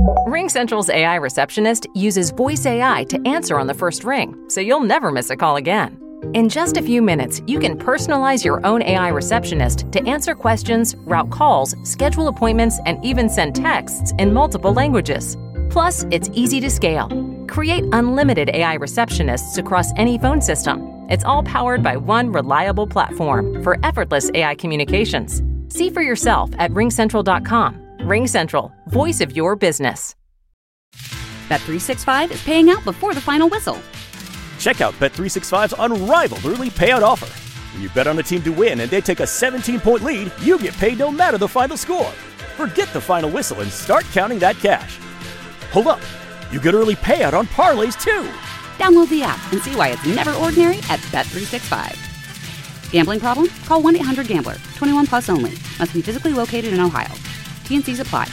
RingCentral's AI receptionist uses voice AI to answer on the first ring, so you'll never miss a call again. In just a few minutes, you can personalize your own AI receptionist to answer questions, route calls, schedule appointments, and even send texts in multiple languages. Plus, it's easy to scale. Create unlimited AI receptionists across any phone system. It's all powered by one reliable platform for effortless AI communications. See for yourself at ringcentral.com. RingCentral, voice of your business. Bet365 is paying out before the final whistle. Check out Bet365's unrivaled early payout offer. When you bet on a team to win and they take a 17-point lead, you get paid no matter the final score. Forget the final whistle and start counting that cash. Hold up. You get early payout on parlays, too. Download the app and see why it's never ordinary at Bet365. Gambling problem? Call 1-800-GAMBLER. 21 plus only. Must be physically located in Ohio. T&Cs apply.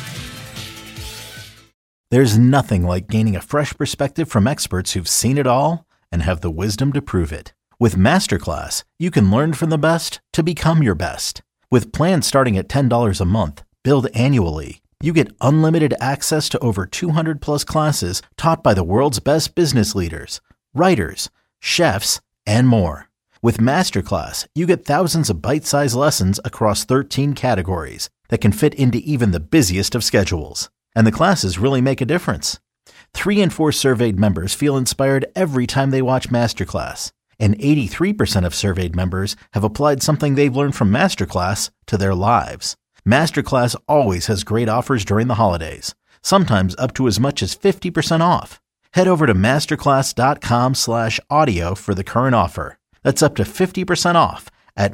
There's nothing like gaining a fresh perspective from experts who've seen it all and have the wisdom to prove it. With Masterclass, you can learn from the best to become your best. With plans starting at $10 a month, billed annually, you get unlimited access to over 200 plus classes taught by the world's best business leaders, writers, chefs, and more. With Masterclass, you get thousands of bite-sized lessons across 13 categories that can fit into even the busiest of schedules. And the classes really make a difference. 3 in 4 surveyed members feel inspired every time they watch Masterclass. And 83% of surveyed members have applied something they've learned from Masterclass to their lives. Masterclass always has great offers during the holidays, sometimes up to as much as 50% off. Head over to masterclass.com/audio for the current offer. That's up to 50% off at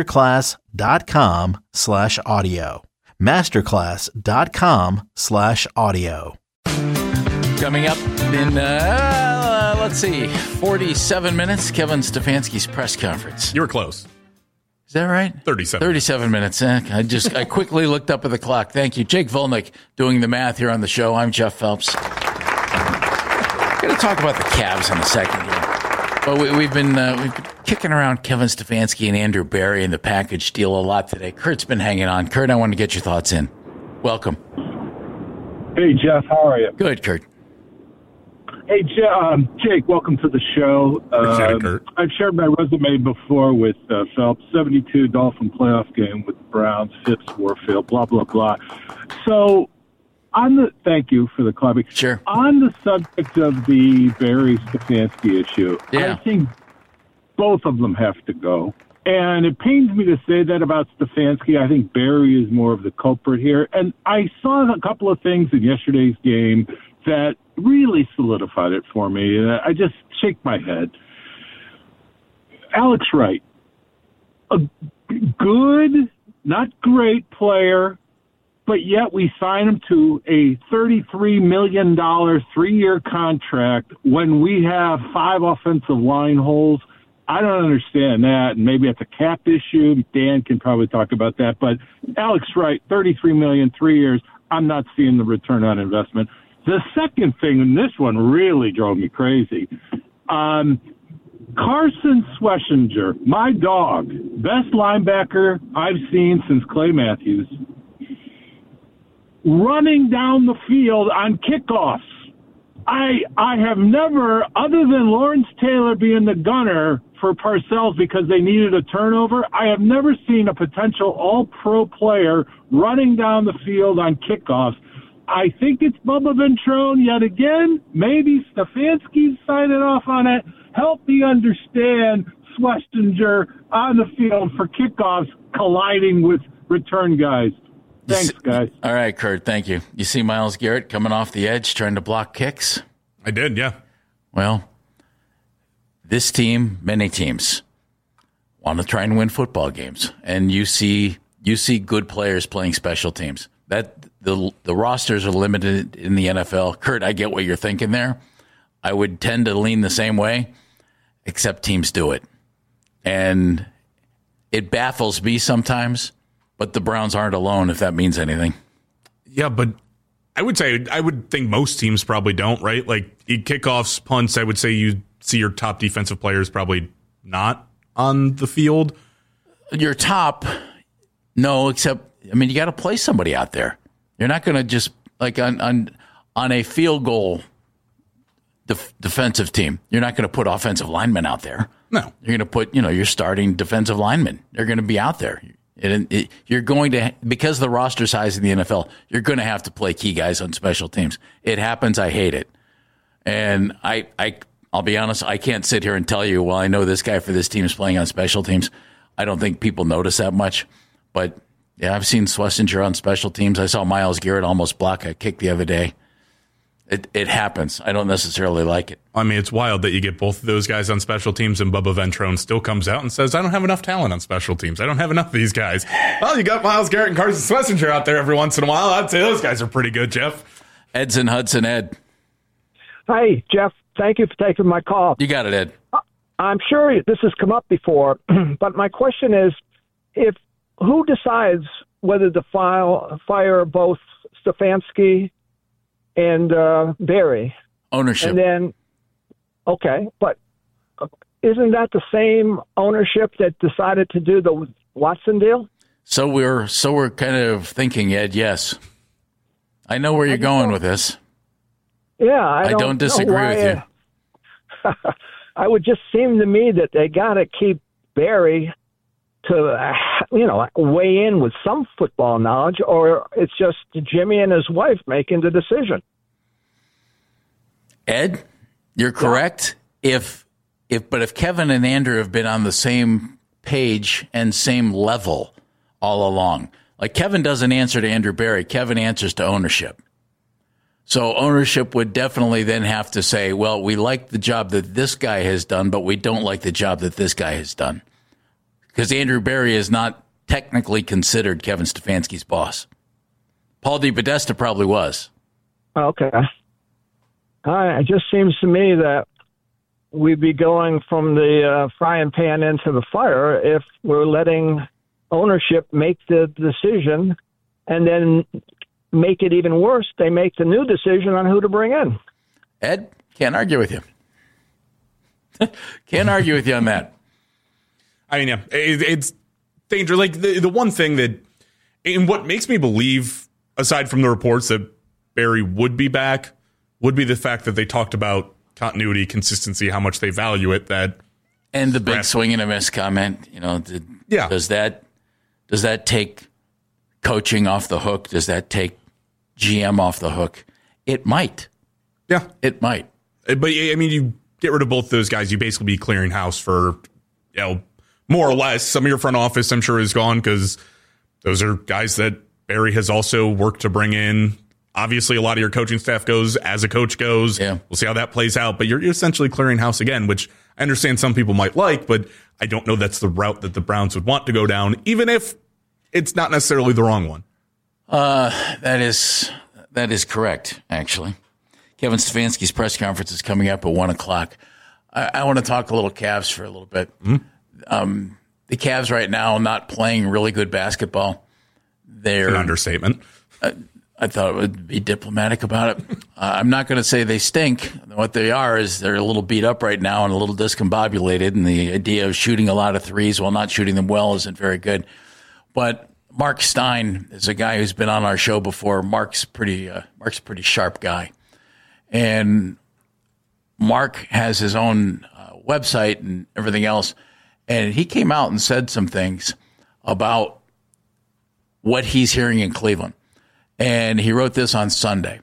masterclass.com/audio. masterclass.com/audio. Coming up in, 47 minutes, Kevin Stefanski's press conference. You were close. Is that right? 37. 37 minutes. I quickly looked up at the clock. Thank you. Jake Volnick doing the math here on the show. I'm Jeff Phelps. Going to talk about the Cavs in a second here. But we've been kicking around Kevin Stefanski and Andrew Barry and the package deal a lot today. Kurt's been hanging on. Kurt, I want to get your thoughts in. Welcome. Hey, Jeff. How are you? Good, Kurt. Hey, Jake, welcome to the show. Kurt. I've shared my resume before with Phelps, 72 Dolphin playoff game with the Browns, Phipps, Warfield, blah, blah, blah. So, thank you for the clapping. Sure. On the subject of the Barry Stefanski issue, yeah. I think both of them have to go. And it pains me to say that about Stefanski. I think Barry is more of the culprit here. And I saw a couple of things in yesterday's game that really solidified it for me. And I just shake my head. Alex Wright, a good, not great player, but yet we sign him to a $33 million 3-year contract when we have 5 offensive line holes. I don't understand that, and maybe it's a cap issue. Dan can probably talk about that. But Alex Wright, $33 million, 3 years, I'm not seeing the return on investment. The second thing, and this one really drove me crazy, Carson Schlesinger, my dog, best linebacker I've seen since Clay Matthews, running down the field on kickoffs. I have never, other than Lawrence Taylor being the gunner for Parcells because they needed a turnover, I have never seen a potential all-pro player running down the field on kickoffs. I think it's Bubba Ventrone yet again. Maybe Stefanski's signing off on it. Help me understand Schlesinger on the field for kickoffs colliding with return guys. Thanks, guys. All right, Kurt, thank you. You see Myles Garrett coming off the edge trying to block kicks? I did, yeah. Well, this team, many teams, want to try and win football games. And you see good players playing special teams. That the rosters are limited in the NFL. Kurt, I get what you're thinking there. I would tend to lean the same way, except teams do it. And it baffles me sometimes, but the Browns aren't alone, if that means anything. Yeah, but I would think most teams probably don't, right? Like kickoffs, punts, I would say you see your top defensive players probably not on the field. Your top, no, except, I mean, you got to play somebody out there. You're not going to just, Like on a field goal defensive team, you're not going to put offensive linemen out there. No. You're going to put, your starting defensive linemen. They're going to be out there. You're going to, because of the roster size in the NFL, you're going to have to play key guys on special teams. It happens. I hate it. And I'll be honest, I can't sit here and tell you, well, I know this guy for this team is playing on special teams. I don't think people notice that much. But, yeah, I've seen Schlesinger on special teams. I saw Myles Garrett almost block a kick the other day. It happens. I don't necessarily like it. I mean, it's wild that you get both of those guys on special teams, and Bubba Ventrone still comes out and says, I don't have enough talent on special teams. I don't have enough of these guys. Well, you got Myles Garrett and Carson Schlesinger out there every once in a while. I'd say those guys are pretty good, Jeff. Ed's in Hudson. Ed. Hi, Jeff. Thank you for taking my call. You got it, Ed. I'm sure this has come up before, but my question is, who decides whether to fire both Stefanski and Barry? Ownership. And then, okay, but isn't that the same ownership that decided to do the Watson deal? So we're kind of thinking, Ed, yes. I know where you're going with this. Yeah, I don't disagree with you. I would just seem to me that they got to keep Barry to, weigh in with some football knowledge, or it's just Jimmy and his wife making the decision. Ed, you're correct. Yeah. If Kevin and Andrew have been on the same page and same level all along, like Kevin doesn't answer to Andrew Barry, Kevin answers to ownership. So ownership would definitely then have to say, well, we like the job that this guy has done, but we don't like the job that this guy has done. Because Andrew Barry is not technically considered Kevin Stefanski's boss. Paul DePodesta probably was. Okay. It just seems to me that we'd be going from the frying pan into the fire if we're letting ownership make the decision and then make it even worse. They make the new decision on who to bring in. Ed, can't argue with you. Can't argue with you on that. I mean, yeah, it's dangerous. Like the one thing that, and what makes me believe, aside from the reports that Barry would be back, would be the fact that they talked about continuity, consistency, how much they value it. And the big swing and a miss comment. Does that take coaching off the hook? Does that take GM off the hook? It might. Yeah, it might. But I mean, you get rid of both those guys, you basically be clearing house for, more or less. Some of your front office, I'm sure, is gone because those are guys that Barry has also worked to bring in. Obviously, a lot of your coaching staff goes as a coach goes. Yeah. We'll see how that plays out. But you're essentially clearing house again, which I understand some people might like, but I don't know that's the route that the Browns would want to go down, even if it's not necessarily the wrong one. That is correct, actually. Kevin Stefanski's press conference is coming up at 1:00. I want to talk a little Cavs for a little bit. Mm-hmm. The Cavs right now not playing really good basketball. They're an understatement. I thought it would be diplomatic about it. I'm not going to say they stink. What they are is they're a little beat up right now and a little discombobulated, and the idea of shooting a lot of threes while not shooting them well isn't very good. But Mark Stein is a guy who's been on our show before. Mark's a pretty sharp guy. And Mark has his own website and everything else. And he came out and said some things about what he's hearing in Cleveland. And he wrote this on Sunday.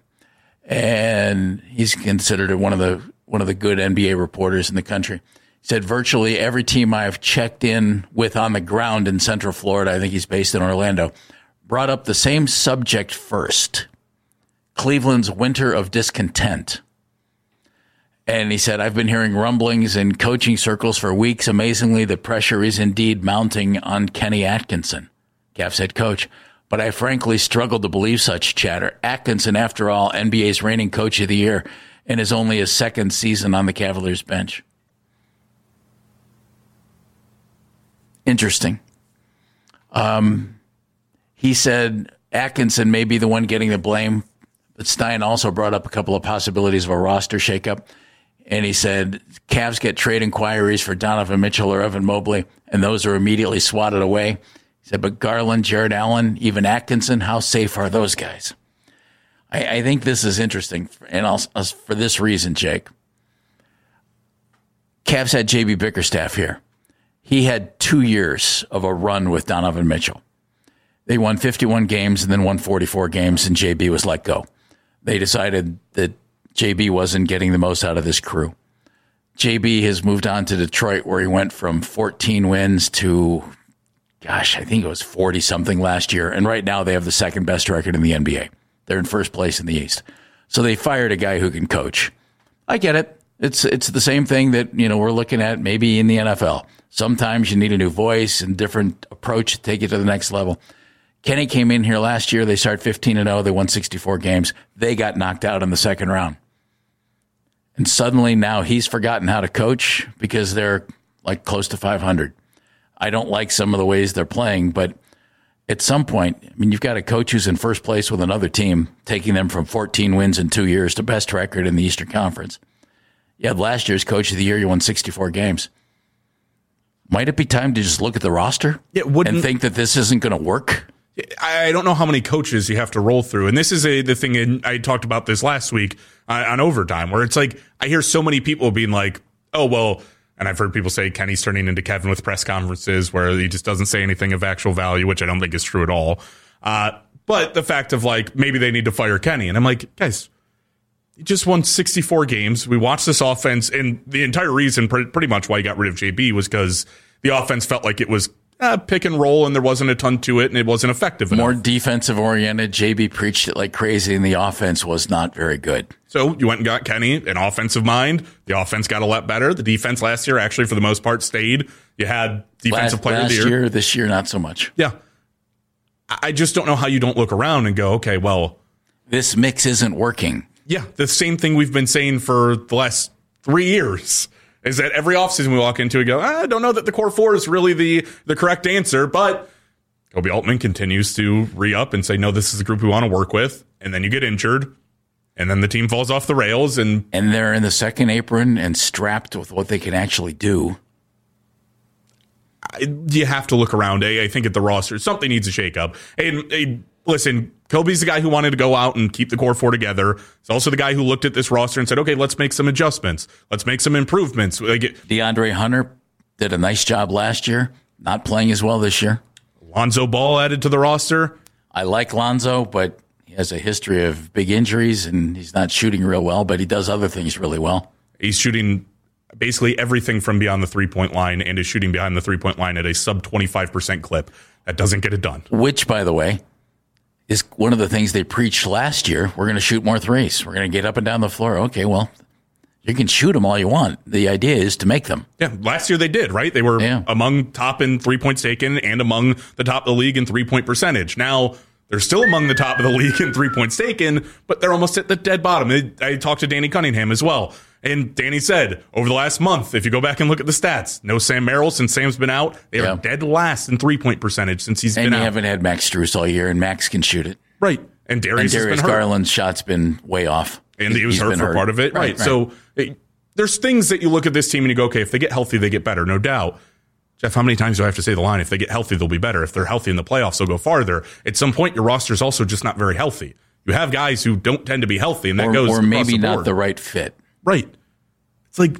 And he's considered one of the good NBA reporters in the country. He said, virtually every team I've checked in with on the ground in Central Florida, I think he's based in Orlando, brought up the same subject first, Cleveland's winter of discontent. And he said, I've been hearing rumblings in coaching circles for weeks. Amazingly, the pressure is indeed mounting on Kenny Atkinson, Cavs head coach. But I frankly struggle to believe such chatter. Atkinson, after all, NBA's reigning coach of the year, and is only his second season on the Cavaliers bench. Interesting. He said Atkinson may be the one getting the blame, but Stein also brought up a couple of possibilities of a roster shakeup. And he said, Cavs get trade inquiries for Donovan Mitchell or Evan Mobley, and those are immediately swatted away. He said, but Garland, Jared Allen, even Atkinson, how safe are those guys? I think this is interesting, and for this reason, Jake. Cavs had J.B. Bickerstaff here. He had 2 years of a run with Donovan Mitchell. They won 51 games and then won 44 games, and J.B. was let go. They decided that J.B. wasn't getting the most out of this crew. J.B. has moved on to Detroit, where he went from 14 wins to, I think it was 40-something last year, and right now they have the second best record in the NBA. They're in first place in the East. So they fired a guy who can coach. I get it. It's the same thing that, we're looking at maybe in the NFL. Sometimes you need a new voice and different approach to take you to the next level. Kenny came in here last year. They started 15-0. They won 64 games. They got knocked out in the second round. And suddenly now he's forgotten how to coach because they're like close to 500. I don't like some of the ways they're playing, but at some point, you've got a coach who's in first place with another team, taking them from 14 wins in 2 years to best record in the Eastern Conference. You had last year's coach of the year. You won 64 games. Might it be time to just look at the roster and think that this isn't going to work? I don't know how many coaches you have to roll through. And this is the thing, I talked about this last week on Overtime, where it's like I hear so many people being like, oh, well, and I've heard people say Kenny's turning into Kevin with press conferences where he just doesn't say anything of actual value, which I don't think is true at all. But the fact of like, maybe they need to fire Kenny. And I'm like, guys, he just won 64 games. We watched this offense, and the entire reason pretty much why he got rid of JB was because the offense felt like it was pick and roll, and there wasn't a ton to it, and it wasn't effective enough. More defensive oriented. JB preached it like crazy, and the offense was not very good. So you went and got Kenny, an offensive mind. The offense got a lot better. The defense last year, actually, for the most part, stayed. You had defensive player of the year. This year, not so much. Yeah. I just don't know how you don't look around and go, okay, well, this mix isn't working. Yeah, the same thing we've been saying for the last 3 years. Is that every offseason we walk into and go, I don't know that the core four is really the correct answer, but Kobe Altman continues to re-up and say, no, this is the group we want to work with, and then you get injured, and then the team falls off the rails. And they're in the second apron and strapped with what they can actually do. You have to look around. I think at the roster, something needs a shakeup. And listen, Kobe's the guy who wanted to go out and keep the core four together. He's also the guy who looked at this roster and said, okay, let's make some adjustments. Let's make some improvements. DeAndre Hunter did a nice job last year, not playing as well this year. Lonzo Ball added to the roster. I like Lonzo, but he has a history of big injuries, and he's not shooting real well, but he does other things really well. He's shooting basically everything from beyond the three-point line and is shooting behind the three-point line at a sub-25% clip. That doesn't get it done. Which, by the way, is one of the things they preached last year. We're going to shoot more threes. We're going to get up and down the floor. Okay, well, you can shoot them all you want. The idea is to make them. Yeah, last year they did, right? They were among top in 3 points taken and among the top of the league in 3-point percentage. Now, they're still among the top of the league in 3 points taken, but they're almost at the dead bottom. I talked to Danny Cunningham as well. And Danny said, over the last month, if you go back and look at the stats, no Sam Merrill since Sam's been out. They are dead last in 3-point percentage since he's been out. And you haven't had Max Strus all year, and Max can shoot it. Right. And Darius has been hurt. Garland's shot's been way off. And he was hurt for part of it. Right. So there's things that you look at this team and you go, okay, if they get healthy, they get better, no doubt. Jeff, how many times do I have to say the line? If they get healthy, they'll be better. If they're healthy in the playoffs, they'll go farther. At some point, your roster's also just not very healthy. You have guys who don't tend to be healthy, and that goes or maybe the not board. The right fit. Right. It's like,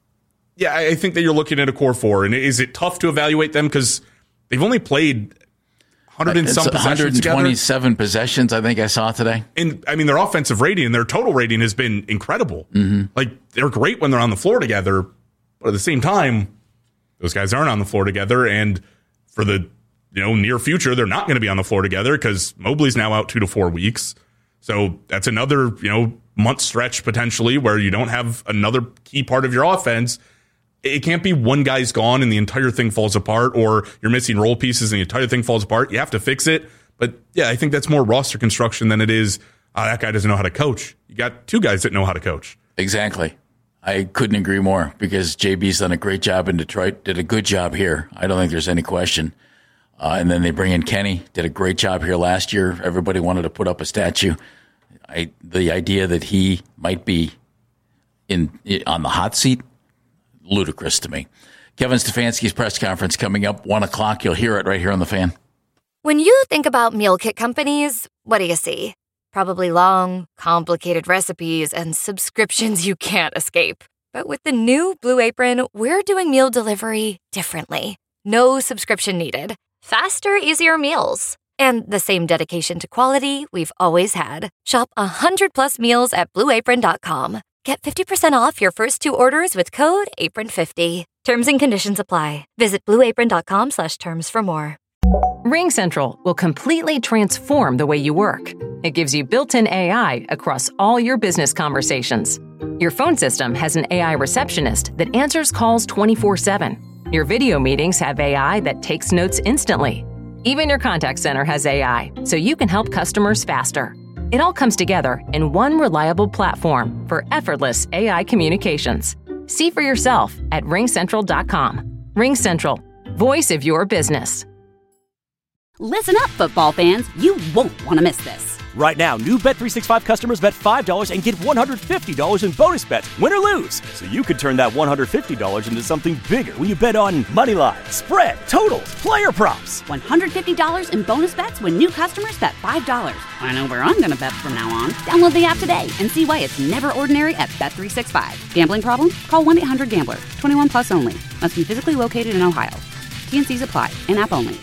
yeah, I think that you're looking at a core four, and is it tough to evaluate them because they've only played 100 and some possessions 127 together? Possessions, I think I saw today. And I mean, their offensive rating and their total rating has been incredible. Mm-hmm. Like, they're great when they're on the floor together, but at the same time, those guys aren't on the floor together, and for the near future, they're not going to be on the floor together because Mobley's now out 2 to 4 weeks. So that's another month stretch potentially where you don't have another key part of your offense. It can't be one guy's gone and the entire thing falls apart, or you're missing role pieces and the entire thing falls apart. You have to fix it. But yeah, I think that's more roster construction than it is that guy doesn't know how to coach. You got two guys that know how to coach. Exactly. I couldn't agree more because JB's done a great job in Detroit, did a good job here. I don't think there's any question. And then they bring in Kenny, did a great job here last year. Everybody wanted to put up a statue. The idea that he might be on the hot seat, ludicrous to me. Kevin Stefanski's press conference coming up 1:00. You'll hear it right here on The Fan. When you think about meal kit companies, what do you see? Probably long, complicated recipes and subscriptions you can't escape. But with the new Blue Apron, we're doing meal delivery differently. No subscription needed. Faster, easier meals. And the same dedication to quality we've always had. Shop 100+ meals at blueapron.com. Get 50% off your first 2 orders with code APRON50. Terms and conditions apply. Visit blueapron.com/terms for more. RingCentral will completely transform the way you work. It gives you built-in AI across all your business conversations. Your phone system has an AI receptionist that answers calls 24/7. Your video meetings have AI that takes notes instantly. Even your contact center has AI, so you can help customers faster. It all comes together in one reliable platform for effortless AI communications. See for yourself at ringcentral.com. RingCentral, voice of your business. Listen up, football fans. You won't want to miss this. Right now, new Bet365 customers bet $5 and get $150 in bonus bets, win or lose. So you could turn that $150 into something bigger when you bet on moneyline, spread, totals, player props. $150 in bonus bets when new customers bet $5. I know where I'm going to bet from now on. Download the app today and see why it's never ordinary at Bet365. Gambling problem? Call 1-800-GAMBLER. 21 plus only. Must be physically located in Ohio. T&Cs apply. In-app only.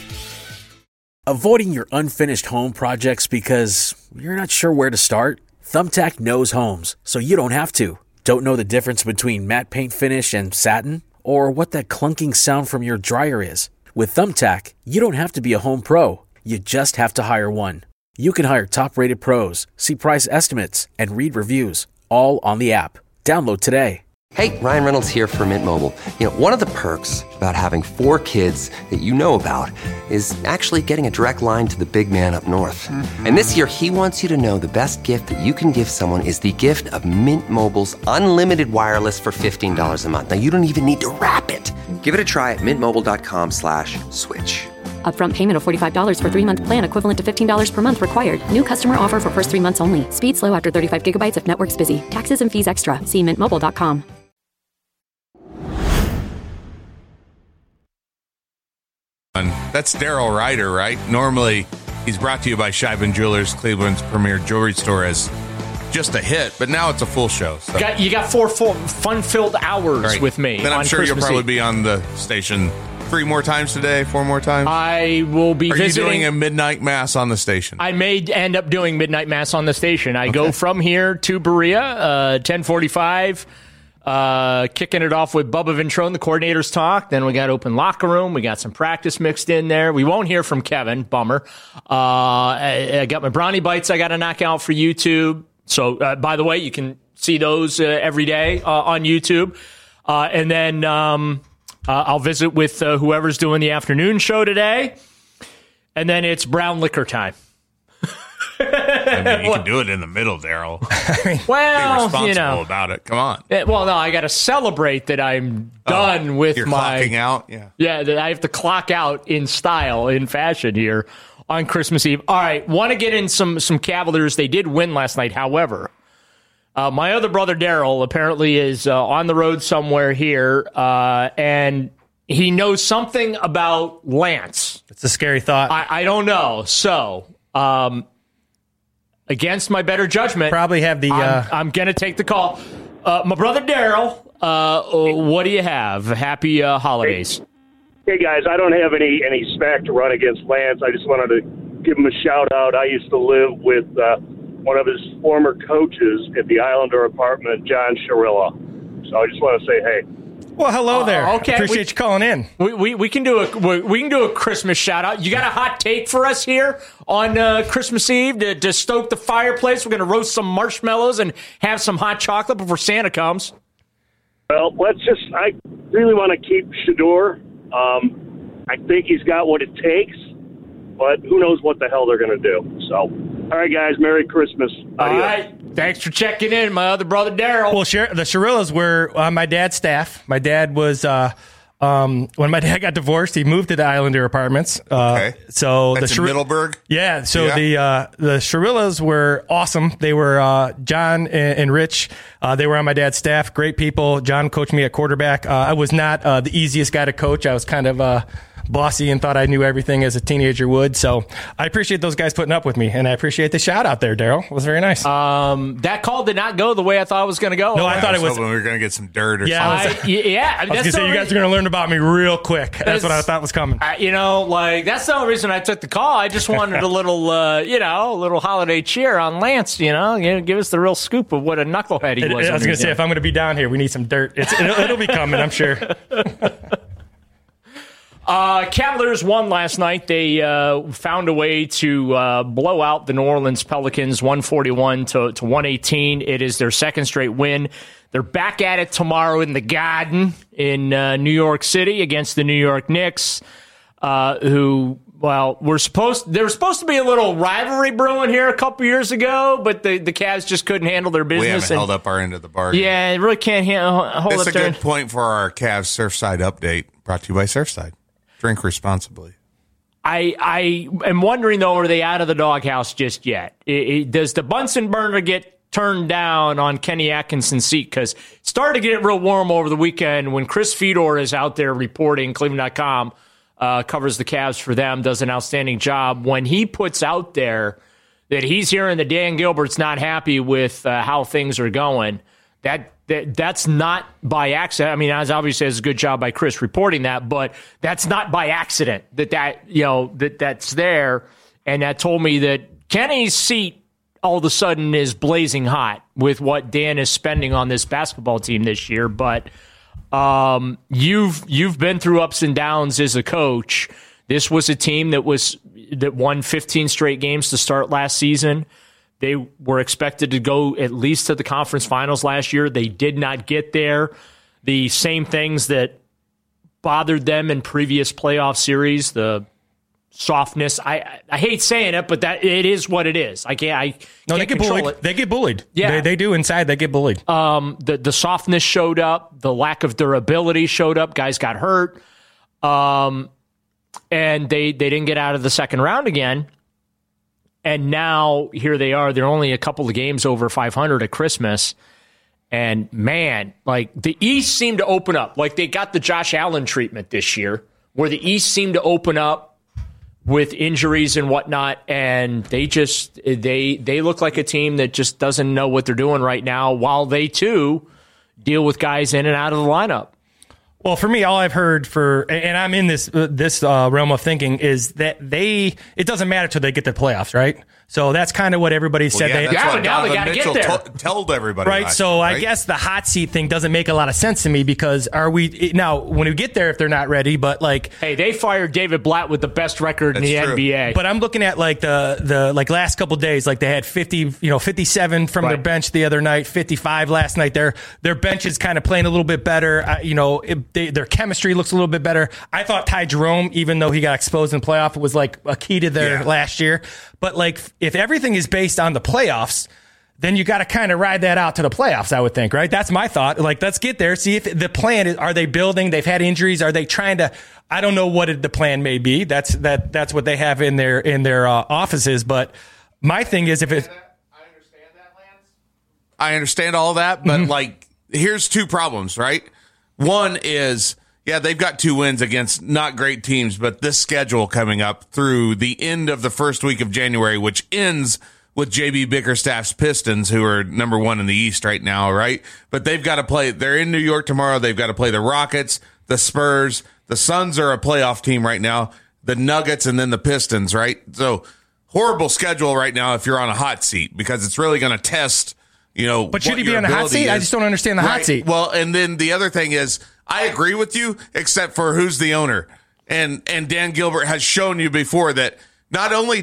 Avoiding your unfinished home projects because you're not sure where to start? Thumbtack knows homes, so you don't have to. Don't know the difference between matte paint finish and satin? Or what that clunking sound from your dryer is? With Thumbtack, you don't have to be a home pro. You just have to hire one. You can hire top-rated pros, see price estimates, and read reviews, all on the app. Download today. Hey, Ryan Reynolds here for Mint Mobile. You know, one of the perks about having 4 kids that you know about is actually getting a direct line to the big man up north. Mm-hmm. And this year, he wants you to know the best gift that you can give someone is the gift of Mint Mobile's unlimited wireless for $15 a month. Now, you don't even need to wrap it. Give it a try at mintmobile.com/switch. Upfront payment of $45 for 3-month plan equivalent to $15 per month required. New customer offer for first 3 months only. Speed slow after 35 gigabytes if network's busy. Taxes and fees extra. See mintmobile.com. That's Daryl Ryder, right? Normally, he's brought to you by Scheiben Jewelers, Cleveland's premier jewelry store, as just a hit, but now it's a full show. So. You got 4 fun-filled hours with me. Then I'm on sure Christmas you'll probably Eve. be on the station 3 more times today, 4 more times. I will be visiting. Are you doing a midnight mass on the station? I may end up doing midnight mass on the station. I go from here to Berea, 10:45. Kicking it off with Bubba Ventrone, the coordinators talk. Then we got open locker room. We got some practice mixed in there. We won't hear from Kevin. Bummer. I got my brownie bites I got to knock out for YouTube. So, by the way, you can see those every day on YouTube. And then I'll visit with whoever's doing the afternoon show today. And then it's brown liquor time. I mean, you can do it in the middle, Daryl. Well, be responsible you know about it. Come on. Well, no, I got to celebrate that I'm done with you're my clocking out. Yeah, that I have to clock out in style, in fashion here on Christmas Eve. All right, want to get in some Cavaliers. They did win last night. However, my other brother Daryl apparently is on the road somewhere here, and he knows something about Lance. It's a scary thought. I don't know. So. Against my better judgment, probably have the. I'm going to take the call. My brother Daryl, what do you have? Happy holidays. Hey guys, I don't have any smack to run against Lance. I just wanted to give him a shout out. I used to live with one of his former coaches at the Islander apartment, John Sharilla. So I just want to say, hey. Well, hello there. Okay, appreciate you calling in. We can do a Christmas shout out. You got a hot take for us here on Christmas Eve to stoke the fireplace? We're going to roast some marshmallows and have some hot chocolate before Santa comes. Well, I really want to keep Shedeur. I think he's got what it takes, but who knows what the hell they're going to do. So, all right, guys, Merry Christmas. All right. Thanks for checking in, my other brother, Daryl. Well, the Shirillas were on my dad's staff. My dad was, when my dad got divorced, he moved to the Islander apartments. Okay. So that's in Middleburg? Yeah. So the Shirillas were awesome. They were John and Rich. They were on my dad's staff. Great people. John coached me at quarterback. I was not the easiest guy to coach. I was kind of bossy and thought I knew everything as a teenager would. So I appreciate those guys putting up with me, and I appreciate the shout out there, Daryl. It was very nice. That call did not go the way I thought it was going to go. No, I thought it was. We were going to get some dirt or something. I was going to say, you guys are going to learn about me real quick. That's what I thought was coming. That's the only reason I took the call. I just wanted a little, a little holiday cheer on Lance, give us the real scoop of what a knucklehead he was. I was going to say, if I'm going to be down here, we need some dirt. It'll be coming, I'm sure. Cavaliers won last night. They found a way to blow out the New Orleans Pelicans 141 to 118. It is their second straight win. They're back at it tomorrow in the Garden in New York City against the New York Knicks, who, there was supposed to be a little rivalry brewing here a couple years ago, but the Cavs just couldn't handle their business. We haven't held up our end of the bargain. Yeah, it really can't hold up their end. That's a good point for our Cavs Surfside update, brought to you by Surfside. Drink responsibly. I am wondering, though, are they out of the doghouse just yet? Does the Bunsen burner get turned down on Kenny Atkinson's seat? Because it started to get real warm over the weekend when Chris Fedor is out there reporting, Cleveland.com, covers the Cavs for them, does an outstanding job. When he puts out there that he's hearing that Dan Gilbert's not happy with how things are going, that's not by accident. I mean, as obviously it's a good job by Chris reporting that, but that's not by accident that's there. And that told me that Kenny's seat all of a sudden is blazing hot with what Dan is spending on this basketball team this year. But you've been through ups and downs as a coach. This was a team that won 15 straight games to start last season. They were expected to go at least to the conference finals last year. They did not get there. The same things that bothered them in previous playoff series, the softness. I hate saying it, but that it is what it is. I can't they get control bullied. it. They get bullied. Yeah, they do inside. They get bullied. The softness showed up. The lack of durability showed up. Guys got hurt, and they didn't get out of the second round again. And now here they are. They're only a couple of games over 500 at Christmas. And man, like the East seemed to open up. Like they got the Josh Allen treatment this year, where the East seemed to open up with injuries and whatnot. And they look like a team that just doesn't know what they're doing right now, while they too deal with guys in and out of the lineup. Well, for me, all I've heard and I'm in this realm of thinking, is that it doesn't matter till they get to the playoffs, right? So that's kind of what everybody said. But now they got to get there. Told everybody, right? So I guess the hot seat thing doesn't make a lot of sense to me, because now when we get there, if they're not ready, but like, hey, they fired David Blatt with the best record in the NBA. But I'm looking at like the last couple of days, like they had 57 from their bench the other night, 55 last night. Their bench is kind of playing a little bit better. Their chemistry looks a little bit better. I thought Ty Jerome, even though he got exposed in the playoff, was like a key to their last year. But like, if everything is based on the playoffs, then you got to kind of ride that out to the playoffs, I would think, right? That's my thought. Like, let's get there. See if the plan is, are they building? They've had injuries. Are they trying to, I don't know what the plan may be. That's what they have in their offices. But my thing is, if it's, I understand that, Lance. I understand all that, but like, here's two problems, right? One is, they've got 2 wins against not great teams, but this schedule coming up through the end of the first week of January, which ends with JB Bickerstaff's Pistons, who are number 1 in the East right now, right? But they've got to play, they're in New York tomorrow. They've got to play the Rockets, the Spurs. The Suns are a playoff team right now, the Nuggets, and then the Pistons, right? So horrible schedule right now if you're on a hot seat, because it's really going to test, But should he be on the hot seat? I just don't understand the hot seat. Well, and then the other thing is, I agree with you, except for who's the owner. And Dan Gilbert has shown you before that not only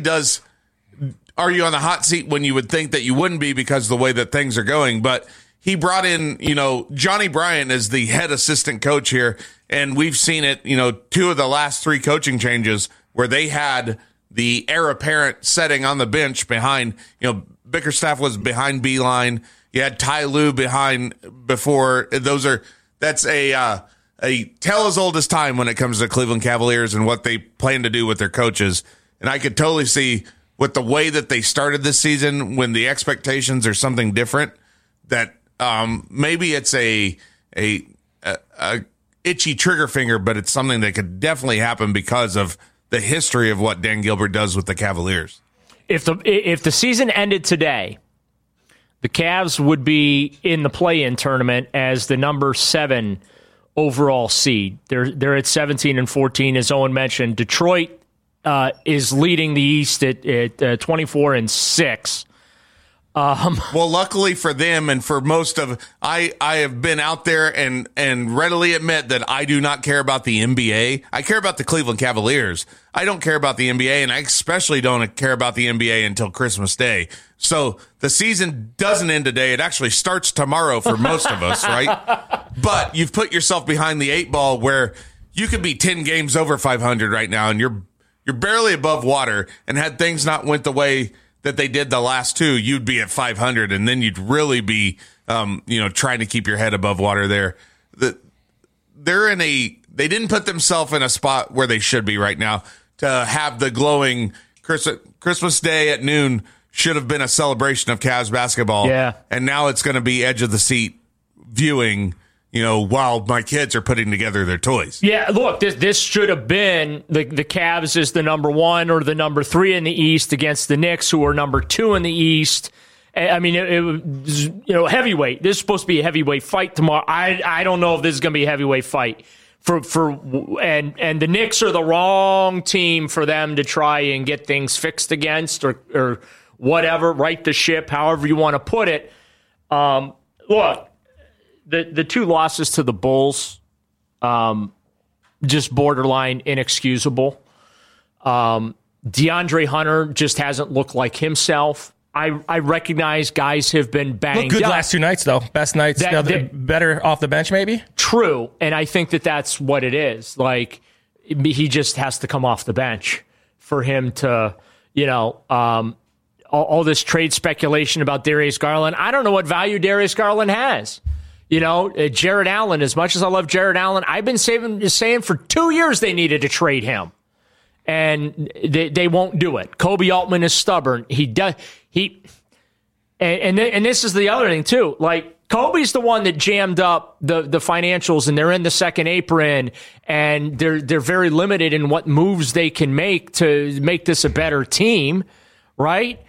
are you on the hot seat when you would think that you wouldn't be because of the way that things are going, but he brought in, Johnny Bryant as the head assistant coach here. And we've seen it, 2 of the last 3 coaching changes where they had the heir apparent setting on the bench behind, Bickerstaff was behind Beeline. You had Ty Lue behind before. That's a tell as old as time when it comes to Cleveland Cavaliers and what they plan to do with their coaches. And I could totally see with the way that they started this season, when the expectations are something different, that maybe it's a itchy trigger finger, but it's something that could definitely happen because of the history of what Dan Gilbert does with the Cavaliers. If the season ended today, the Cavs would be in the play-in tournament as the number 7 overall seed. They're at 17-14, as Owen mentioned. Detroit is leading the East at 24-6. Well, luckily for them and for most of, I have been out there and readily admit that I do not care about the NBA. I care about the Cleveland Cavaliers. I don't care about the NBA, and I especially don't care about the NBA until Christmas Day. So the season doesn't end today. It actually starts tomorrow for most of us, right? But you've put yourself behind the 8 ball where you could be 10 games over 500 right now, and you're barely above water. And had things not went the way that they did the last 2, you'd be at 500, and then you'd really be, trying to keep your head above water there. They didn't put themselves in a spot where they should be right now to have the glowing Christmas Day at noon should have been a celebration of Cavs basketball. Yeah. And now it's going to be edge of the seat viewing, while my kids are putting together their toys. Yeah, look, this should have been the Cavs is the number 1 or the number 3 in the East against the Knicks, who are number 2 in the East. I mean, it was, heavyweight. This is supposed to be a heavyweight fight tomorrow. I don't know if this is going to be a heavyweight fight. And the Knicks are the wrong team for them to try and get things fixed against or whatever, right the ship, however you want to put it. Look, the 2 losses to the Bulls, just borderline inexcusable. DeAndre Hunter just hasn't looked like himself. I recognize guys have been banged Looked good up. last 2 nights, though. Best nights. Better off the bench, maybe? True, and I think that's what it is. Like, he just has to come off the bench for him to, all this trade speculation about Darius Garland. I don't know what value Darius Garland has. Jared Allen, as much as I love Jared Allen, I've been saying for 2 years they needed to trade him. And they won't do it. Kobe Altman is stubborn. And this is the other thing, too. Like, Kobe's the one that jammed up the financials, and they're in the second apron, and they're very limited in what moves they can make to make this a better team, right?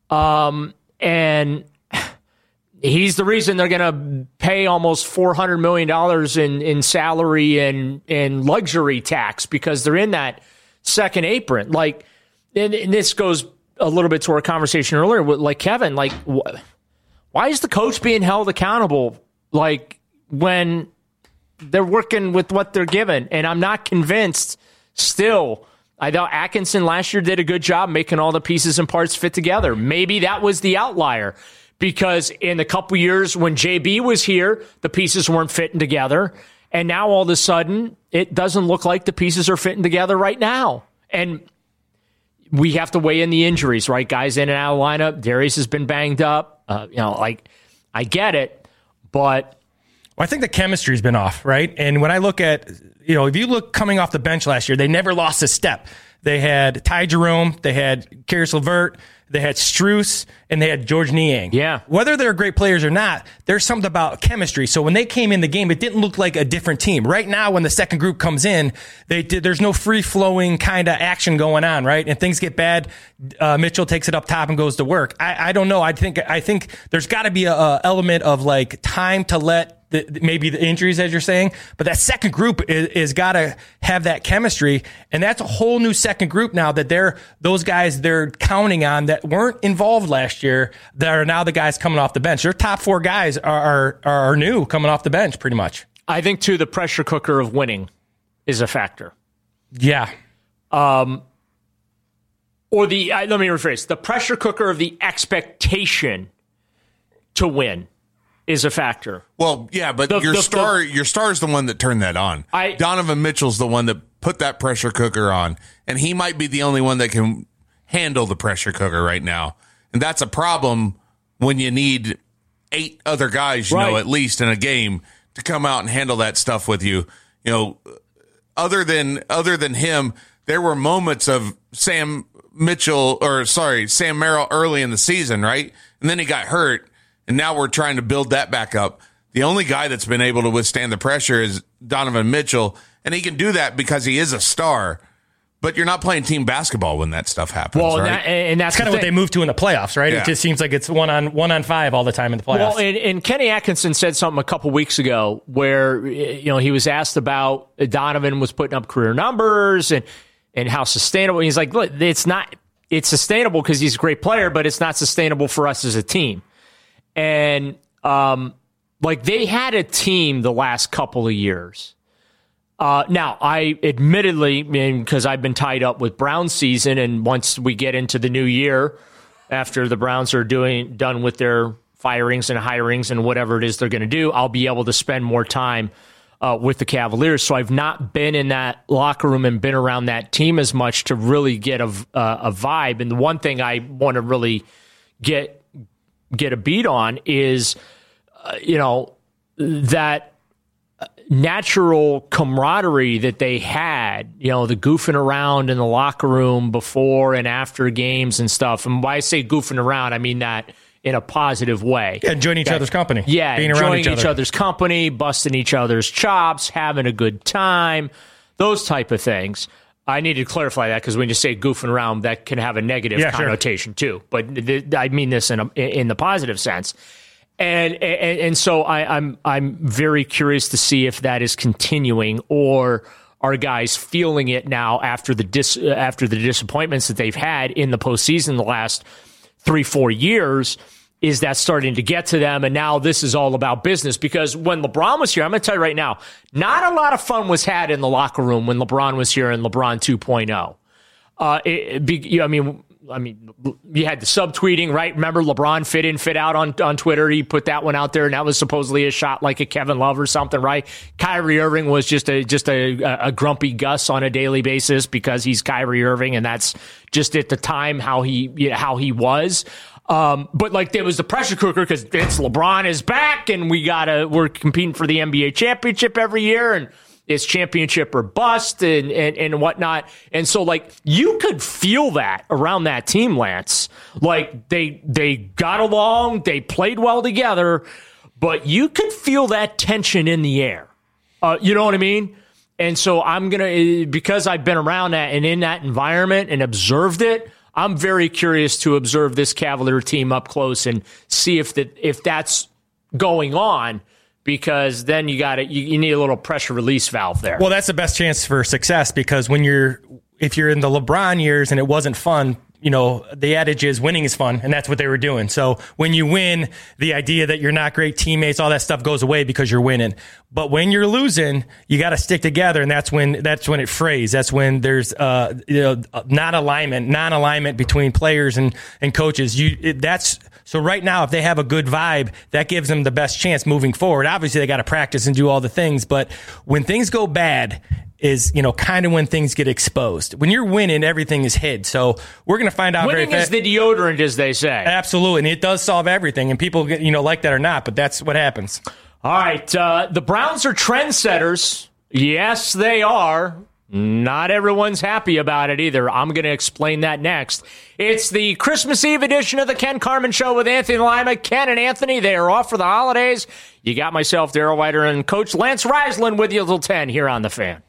And he's the reason they're going to pay almost $400 million in salary and luxury tax, because they're in that second apron. Like, and this goes a little bit to our conversation earlier with, like, Kevin, like, why is the coach being held accountable, like, when they're working with what they're given? And I'm not convinced still. I thought Atkinson last year did a good job making all the pieces and parts fit together. Maybe that was the outlier, because in the couple years when JB was here, the pieces weren't fitting together. And now all of a sudden, it doesn't look like the pieces are fitting together right now. And we have to weigh in the injuries, right? Guys in and out of the lineup. Darius has been banged up. I get it, but... Well, I think the chemistry's been off, right? And when I look at, if you look coming off the bench last year, they never lost a step. They had Ty Jerome, they had Karis LeVert, they had Strus, and they had George Niang. Yeah. Whether they're great players or not, there's something about chemistry. So when they came in the game, it didn't look like a different team. Right now, when the second group comes in, there's no free-flowing kind of action going on, right? And things get bad. Mitchell takes it up top and goes to work. I don't know. I think there's got to be a element of, like, time to let maybe the injuries, as you're saying, but that second group is got to have that chemistry, and that's a whole new second group now that those guys they're counting on that weren't involved last year that are now the guys coming off the bench. Their top 4 guys are new coming off the bench, pretty much. I think, too, the pressure cooker of winning is a factor. Yeah. Let me rephrase. The pressure cooker of the expectation to win is a factor. Well, yeah, but your star is the one that turned that on. Donovan Mitchell's the one that put that pressure cooker on, and he might be the only one that can handle the pressure cooker right now. And that's a problem when you need 8 other guys, at least in a game to come out and handle that stuff with you. Other than him, there were moments of Sam Merrill early in the season, right? And then he got hurt. And now we're trying to build that back up. The only guy that's been able to withstand the pressure is Donovan Mitchell, and he can do that because he is a star. But you're not playing team basketball when that stuff happens, well, right? And that's kind of what they moved to in the playoffs, right? Yeah. It just seems like it's one on five all the time in the playoffs. Well, and Kenny Atkinson said something a couple weeks ago where he was asked about Donovan was putting up career numbers and how sustainable. He's like, look, it's sustainable because he's a great player, but it's not sustainable for us as a team. And they had a team the last couple of years. Now, I admittedly, because I've been tied up with Browns season, and once we get into the new year, after the Browns are done with their firings and hirings and whatever it is they're going to do, I'll be able to spend more time with the Cavaliers. So I've not been in that locker room and been around that team as much to really get a vibe. And the one thing I want to really get a beat on is, that natural camaraderie that they had, the goofing around in the locker room before and after games and stuff. And when I say goofing around, I mean that in a positive way. Yeah, enjoying each other's company. Yeah, being enjoying around each other's company, busting each other's chops, having a good time, those type of things. I need to clarify that because when you say goofing around, that can have a negative connotation too. But I mean this in the positive sense. And so I'm very curious to see if that is continuing, or are guys feeling it now after the disappointments that they've had in the postseason the last 3-4 years. Is that starting to get to them? And now this is all about business, because when LeBron was here, I'm going to tell you right now, not a lot of fun was had in the locker room when LeBron was here and LeBron 2.0. I mean, you had the subtweeting, right? Remember LeBron fit in, fit out on Twitter. He put that one out there, and that was supposedly a shot like a Kevin Love or something, right? Kyrie Irving was just a grumpy Gus on a daily basis because he's Kyrie Irving, and that's just at the time how he was. But there was the pressure cooker because it's LeBron is back, and we're competing for the NBA championship every year, and it's championship or bust and whatnot. And so you could feel that around that team, Lance. They got along, they played well together, but you could feel that tension in the air. You know what I mean? And so because I've been around that and in that environment and observed it, I'm very curious to observe this Cavalier team up close and see if that's going on. Because then you need a little pressure release valve there. Well, that's the best chance for success, because if you're in the LeBron years and it wasn't fun, the adage is winning is fun, and that's what they were doing. So when you win, the idea that you're not great teammates, all that stuff goes away because you're winning. But when you're losing, you got to stick together, and that's when it frays. That's when there's non-alignment between players and coaches. So right now, if they have a good vibe, that gives them the best chance moving forward. Obviously, they got to practice and do all the things, but when things go bad is, kind of when things get exposed. When you're winning, everything is hid. So we're going to find out winning is the deodorant, as they say. Absolutely, and it does solve everything, and people get, like that or not, but that's what happens. All right, the Browns are trendsetters. Yes, they are. Not everyone's happy about it either. I'm going to explain that next. It's the Christmas Eve edition of the Ken Carman Show with Anthony Lima. Ken and Anthony, they are off for the holidays. You got myself, Daryl Whiter, and Coach Lance Reisland with you till 10 here on The Fan.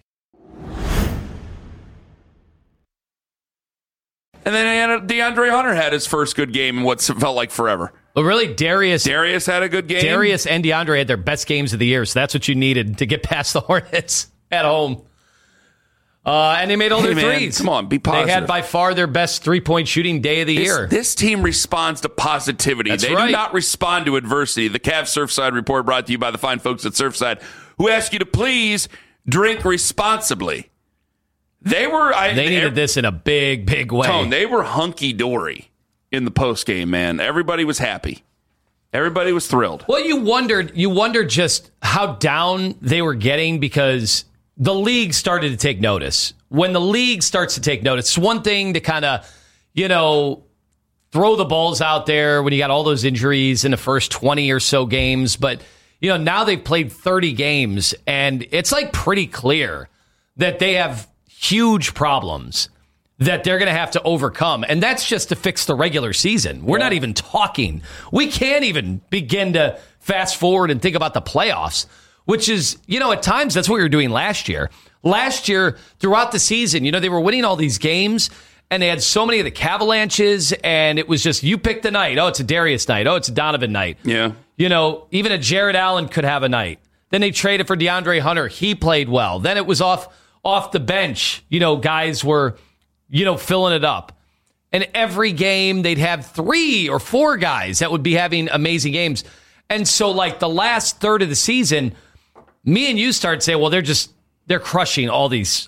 And then DeAndre Hunter had his first good game in what felt like forever. Well, really, Darius had a good game. Darius and DeAndre had their best games of the year, so that's what you needed to get past the Hornets at home. And they made all their threes. Come on, be positive. They had by far their best three-point shooting day of the year. This team responds to positivity. That's they right. do not respond to adversity. The Cavs Surfside Report brought to you by the fine folks at Surfside, who ask you to please drink responsibly. They needed this in a big, big way. Tone, they were hunky-dory in the postgame, man. Everybody was happy. Everybody was thrilled. Well, you wondered just how down they were getting because the league started to take notice. When the league starts to take notice, it's one thing to kind of, throw the balls out there when you got all those injuries in the first 20 or so games. But, now they've played 30 games, and it's pretty clear that they have huge problems that they're going to have to overcome. And that's just to fix the regular season. We're not even talking. We can't even begin to fast forward and think about the playoffs, which is, at times that's what we were doing last year. Last year, throughout the season, they were winning all these games, and they had so many of the Cavalanches, and it was just, you pick the night. Oh, it's a Darius night. Oh, it's a Donovan night. Yeah. Even a Jared Allen could have a night. Then they traded for DeAndre Hunter. He played well. Then it was off the bench. Guys were, filling it up. And every game, they'd have 3 or 4 guys that would be having amazing games. And so, the last third of the season, me and you started saying, well, they're crushing all these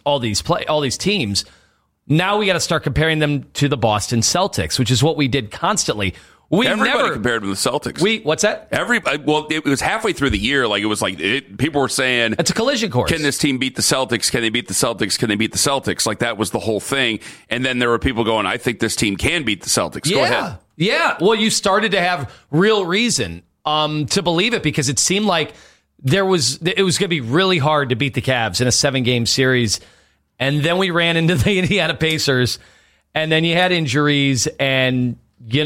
teams. Now we got to start comparing them to the Boston Celtics, which is what we did constantly. Everybody compared to the Celtics. What's that? It was halfway through the year. People were saying it's a collision course. Can this team beat the Celtics? Can they beat the Celtics? Can they beat the Celtics? That was the whole thing. And then there were people going, I think this team can beat the Celtics. Yeah. Go ahead. Yeah. Well, you started to have real reason to believe it, because it seemed like it was going to be really hard to beat the Cavs in a 7-game series. And then we ran into the Indiana Pacers, and then you had injuries, and they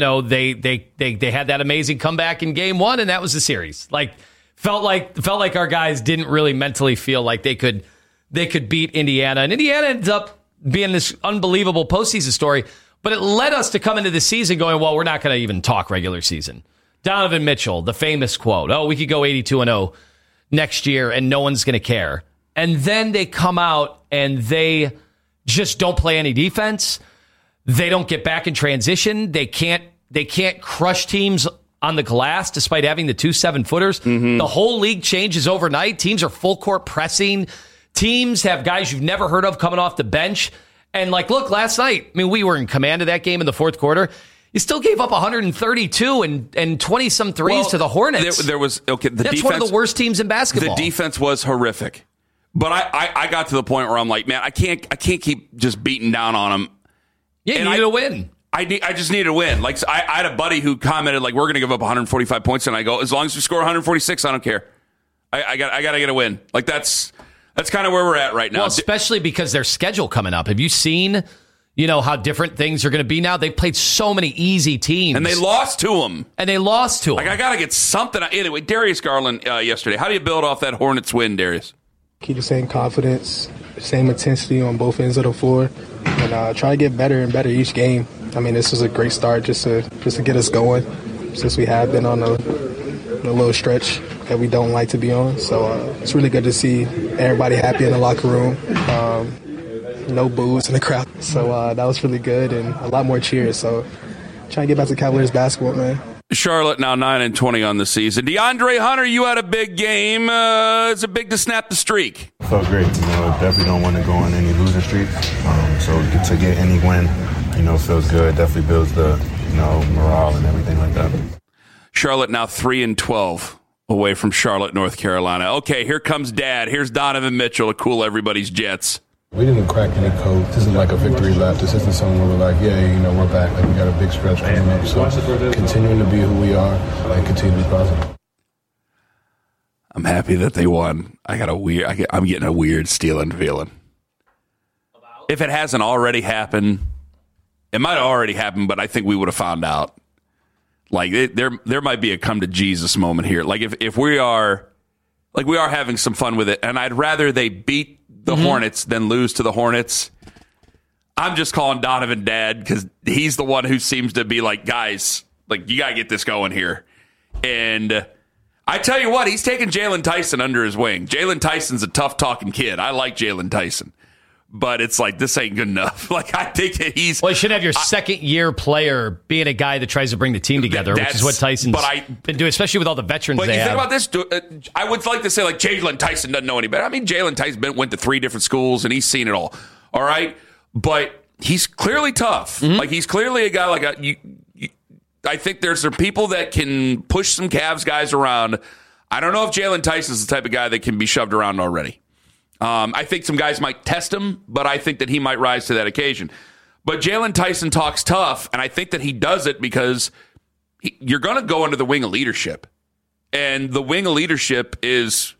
had that amazing comeback in game 1, and that was the series. Felt like our guys didn't really mentally feel like they could beat Indiana, and Indiana ends up being this unbelievable postseason story. But it led us to come into the season going, well, we're not going to even talk regular season. Donovan Mitchell, the famous quote, we could go 82-0 next year, and no one's going to care. And then they come out and they just don't play any defense. They don't get back in transition. They can't crush teams on the glass despite having the 2 7-footers. Mm-hmm. The whole league changes overnight. Teams are full court pressing. Teams have guys you've never heard of coming off the bench. And look, last night, we were in command of that game in the fourth quarter. You still gave up 132 and 20-some threes to the Hornets. That's defense, one of the worst teams in basketball. The defense was horrific. But I got to the point where I'm like, man, I can't keep just beating down on them. Yeah, you need to win. I just need to win. I had a buddy who commented, we're going to give up 145 points, and I go, as long as we score 146, I don't care. I got to get a win. That's kind of where we're at right now. Well, especially because their schedule coming up. Have you seen, how different things are going to be now? They've played so many easy teams. And they lost to them. I got to get something. Anyway, Darius Garland yesterday. How do you build off that Hornets win, Darius? Keep the same confidence, same intensity on both ends of the floor, and try to get better and better each game. This was a great start just to get us going, since we have been on a little stretch that we don't like to be on. So it's really good to see everybody happy in the locker room. No boos in the crowd. So that was really good, and a lot more cheers. So trying to get back to Cavaliers basketball, man. Charlotte now 9-20 on the season. DeAndre Hunter, you had a big game. Is it big to snap the streak? Felt great. Definitely don't want to go on any losing streaks. So to get any win, feels good. Definitely builds the morale and everything like that. Charlotte now 3-12 away from Charlotte, North Carolina. Okay, here comes Dad. Here's Donovan Mitchell to cool everybody's jets. We didn't crack any code. This isn't like a victory lap. This isn't something where we're like, we're back. We got a big stretch coming up. So continuing to be who we are and continue to be positive. I'm happy that they won. I'm getting a weird stealing feeling. If it hasn't already happened, it might have already happened, but I think we would have found out. There might be a come to Jesus moment here. If we are having some fun with it, and I'd rather they beat the Hornets than lose to the Hornets. I'm just calling Donovan Dad because he's the one who seems to be guys, you got to get this going here. And I tell you what, he's taking Jalen Tyson under his wing. Jalen Tyson's a tough-talking kid. I like Jalen Tyson. But it's this ain't good enough. I think that he's... Well, you should have your second-year player being a guy that tries to bring the team together, which is what Tyson's been doing, especially with all the veterans they have. But you think about this, I would like to say, Jalen Tyson doesn't know any better. Jalen Tyson went to 3 different schools, and he's seen it all. All right? But he's clearly tough. Mm-hmm. He's clearly a guy I think there's some people that can push some Cavs guys around. I don't know if Jalen Tyson's the type of guy that can be shoved around already. I think some guys might test him, but I think that he might rise to that occasion. But Jalen Tyson talks tough, and I think that he does it because you're going to go under the wing of leadership. And the wing of leadership is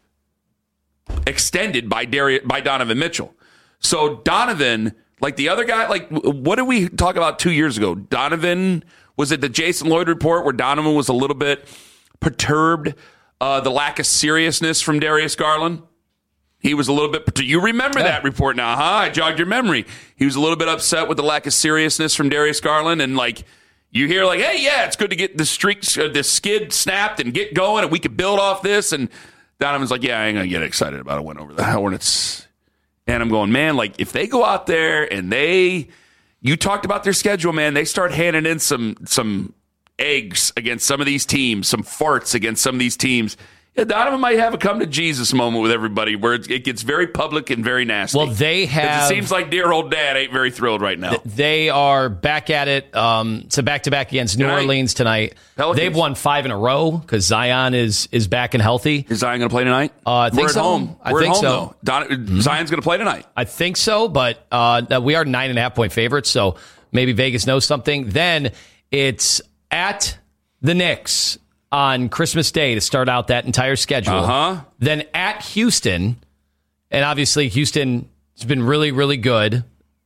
extended by Donovan Mitchell. So Donovan, the other guy, what did we talk about 2 years ago? Donovan, was it the Jason Lloyd report where Donovan was a little bit perturbed the lack of seriousness from Darius Garland. He was a little bit. Do you remember that report now? Huh? I jogged your memory. He was a little bit upset with the lack of seriousness from Darius Garland, and like you hear, like, hey, yeah, it's good to get the this skid snapped and get going, and we could build off this. And Donovan's like, yeah, I ain't gonna get excited about a win over the Hornets. And I'm going, man, like if they go out there and you talked about their schedule, man, they start handing in some eggs against some of these teams, some farts against some of these teams. Yeah, Donovan might have a come to Jesus moment with everybody where it gets very public and very nasty. Well, they have. It seems like dear old dad ain't very thrilled right now. They are back at it. It's a back-to-back against New Orleans tonight. Pelicans. They've won 5 in a row because Zion is back and healthy. Is Zion going to play tonight? I think We're at so. home. I think so. Zion's going to play tonight. I think so, but we are 9.5-point favorites, so maybe Vegas knows something. Then it's at the Knicks on Christmas Day to start out that entire schedule. Then at Houston, and obviously Houston has been really, really good.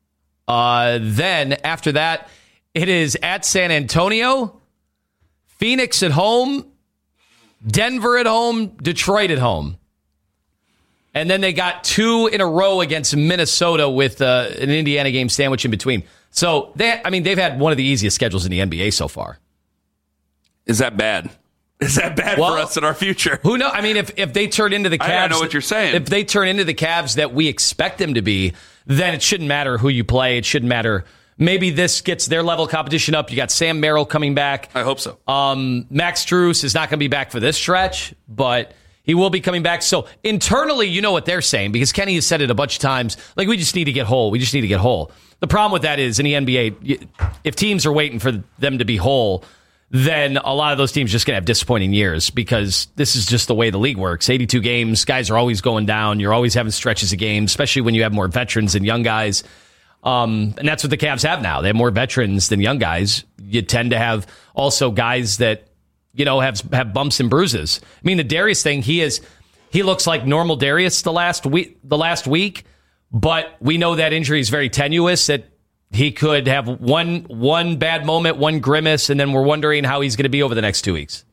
Then after that, it is at San Antonio, Phoenix at home, Denver at home, Detroit at home. And then they got 2 in a row against Minnesota with an Indiana game sandwich in between. So they've had one of the easiest schedules in the NBA so far. Is that bad? Is that bad for us in our future? Who knows? I mean, if they turn into the Cavs... I know what you're saying. If they turn into the Cavs that we expect them to be, then it shouldn't matter who you play. It shouldn't matter. Maybe this gets their level of competition up. You got Sam Merrill coming back. I hope so. Max Strus is not going to be back for this stretch, but he will be coming back. So internally, you know what they're saying, because Kenny has said it a bunch of times. Like, we just need to get whole. We just need to get whole. The problem with that is, in the NBA, if teams are waiting for them to be whole, then a lot of those teams just going to have disappointing years, because this is just the way the league works. 82 games, guys are always going down. You're always having stretches of games, especially when you have more veterans than young guys. And that's what the Cavs have now. They have more veterans than young guys. You tend to have also guys that, have bumps and bruises. I mean, the Darius thing, he looks like normal Darius the last week, but we know that injury is very tenuous, that he could have one bad moment, one grimace, and then we're wondering how he's going to be over the next 2 weeks.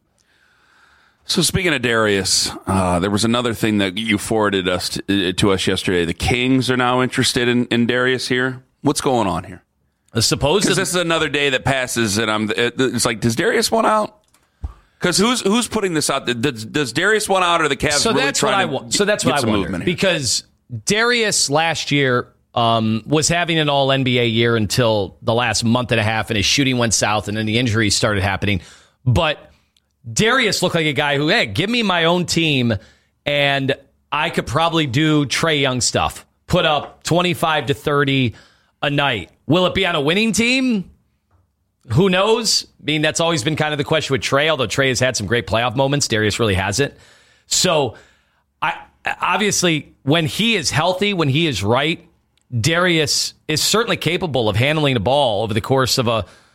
So speaking of Darius, there was another thing that you forwarded to us yesterday. The Kings are now interested in Darius here. What's going on here? Supposedly, because this is another day that passes, and it's like, does Darius want out? Because who's putting this out? Does Darius want out, or the Cavs really trying to get some movement here? Because Darius last year was having an all-NBA year until the last month and a half, and his shooting went south, and then the injuries started happening. But Darius looked like a guy who, hey, give me my own team, and I could probably do Trae Young stuff. Put up 25 to 30 a night. Will it be on a winning team? Who knows? I mean, that's always been kind of the question with Trae, although Trae has had some great playoff moments. Darius really hasn't. So, obviously, when he is healthy, when he is right, Darius is certainly capable of handling the ball over the course of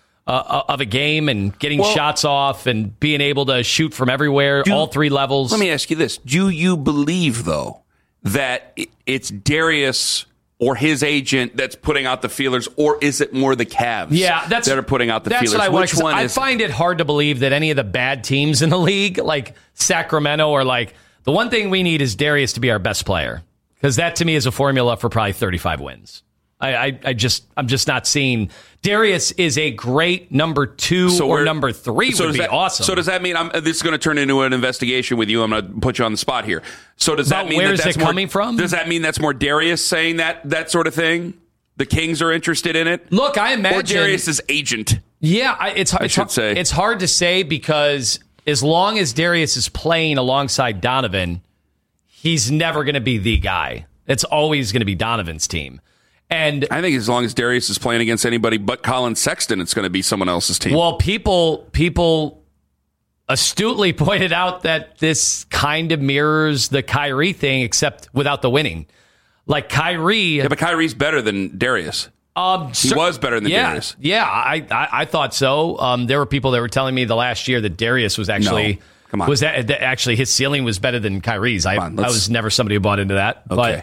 a game and getting shots off and being able to shoot from everywhere, all 3 levels. Let me ask you this. Do you believe, though, that it's Darius or his agent that's putting out the feelers, or is it more the Cavs that are putting out the feelers? That's what I find it hard to believe that any of the bad teams in the league, like Sacramento, are like, the one thing we need is Darius to be our best player. Because that, to me, is a formula for probably 35 wins. I'm just not seeing. Darius is a great number 2 or number 3 would be awesome. So does that mean this is going to turn into an investigation with you? I'm going to put you on the spot here. So does that mean where is it coming from? Does that mean that's more Darius saying that sort of thing? The Kings are interested in it? Look, I imagine. Or Darius's agent? Yeah, it's hard to say, because as long as Darius is playing alongside Donovan, he's never going to be the guy. It's always going to be Donovan's team. And I think as long as Darius is playing against anybody but Colin Sexton, it's going to be someone else's team. Well, people astutely pointed out that this kind of mirrors the Kyrie thing, except without the winning. Like Kyrie... Yeah, but Kyrie's better than Darius. He was better than Darius. Yeah, I thought so. There were people that were telling me the last year that Darius was actually... No. Come on. Actually his ceiling was better than Kyrie's. I was never somebody who bought into that. Okay.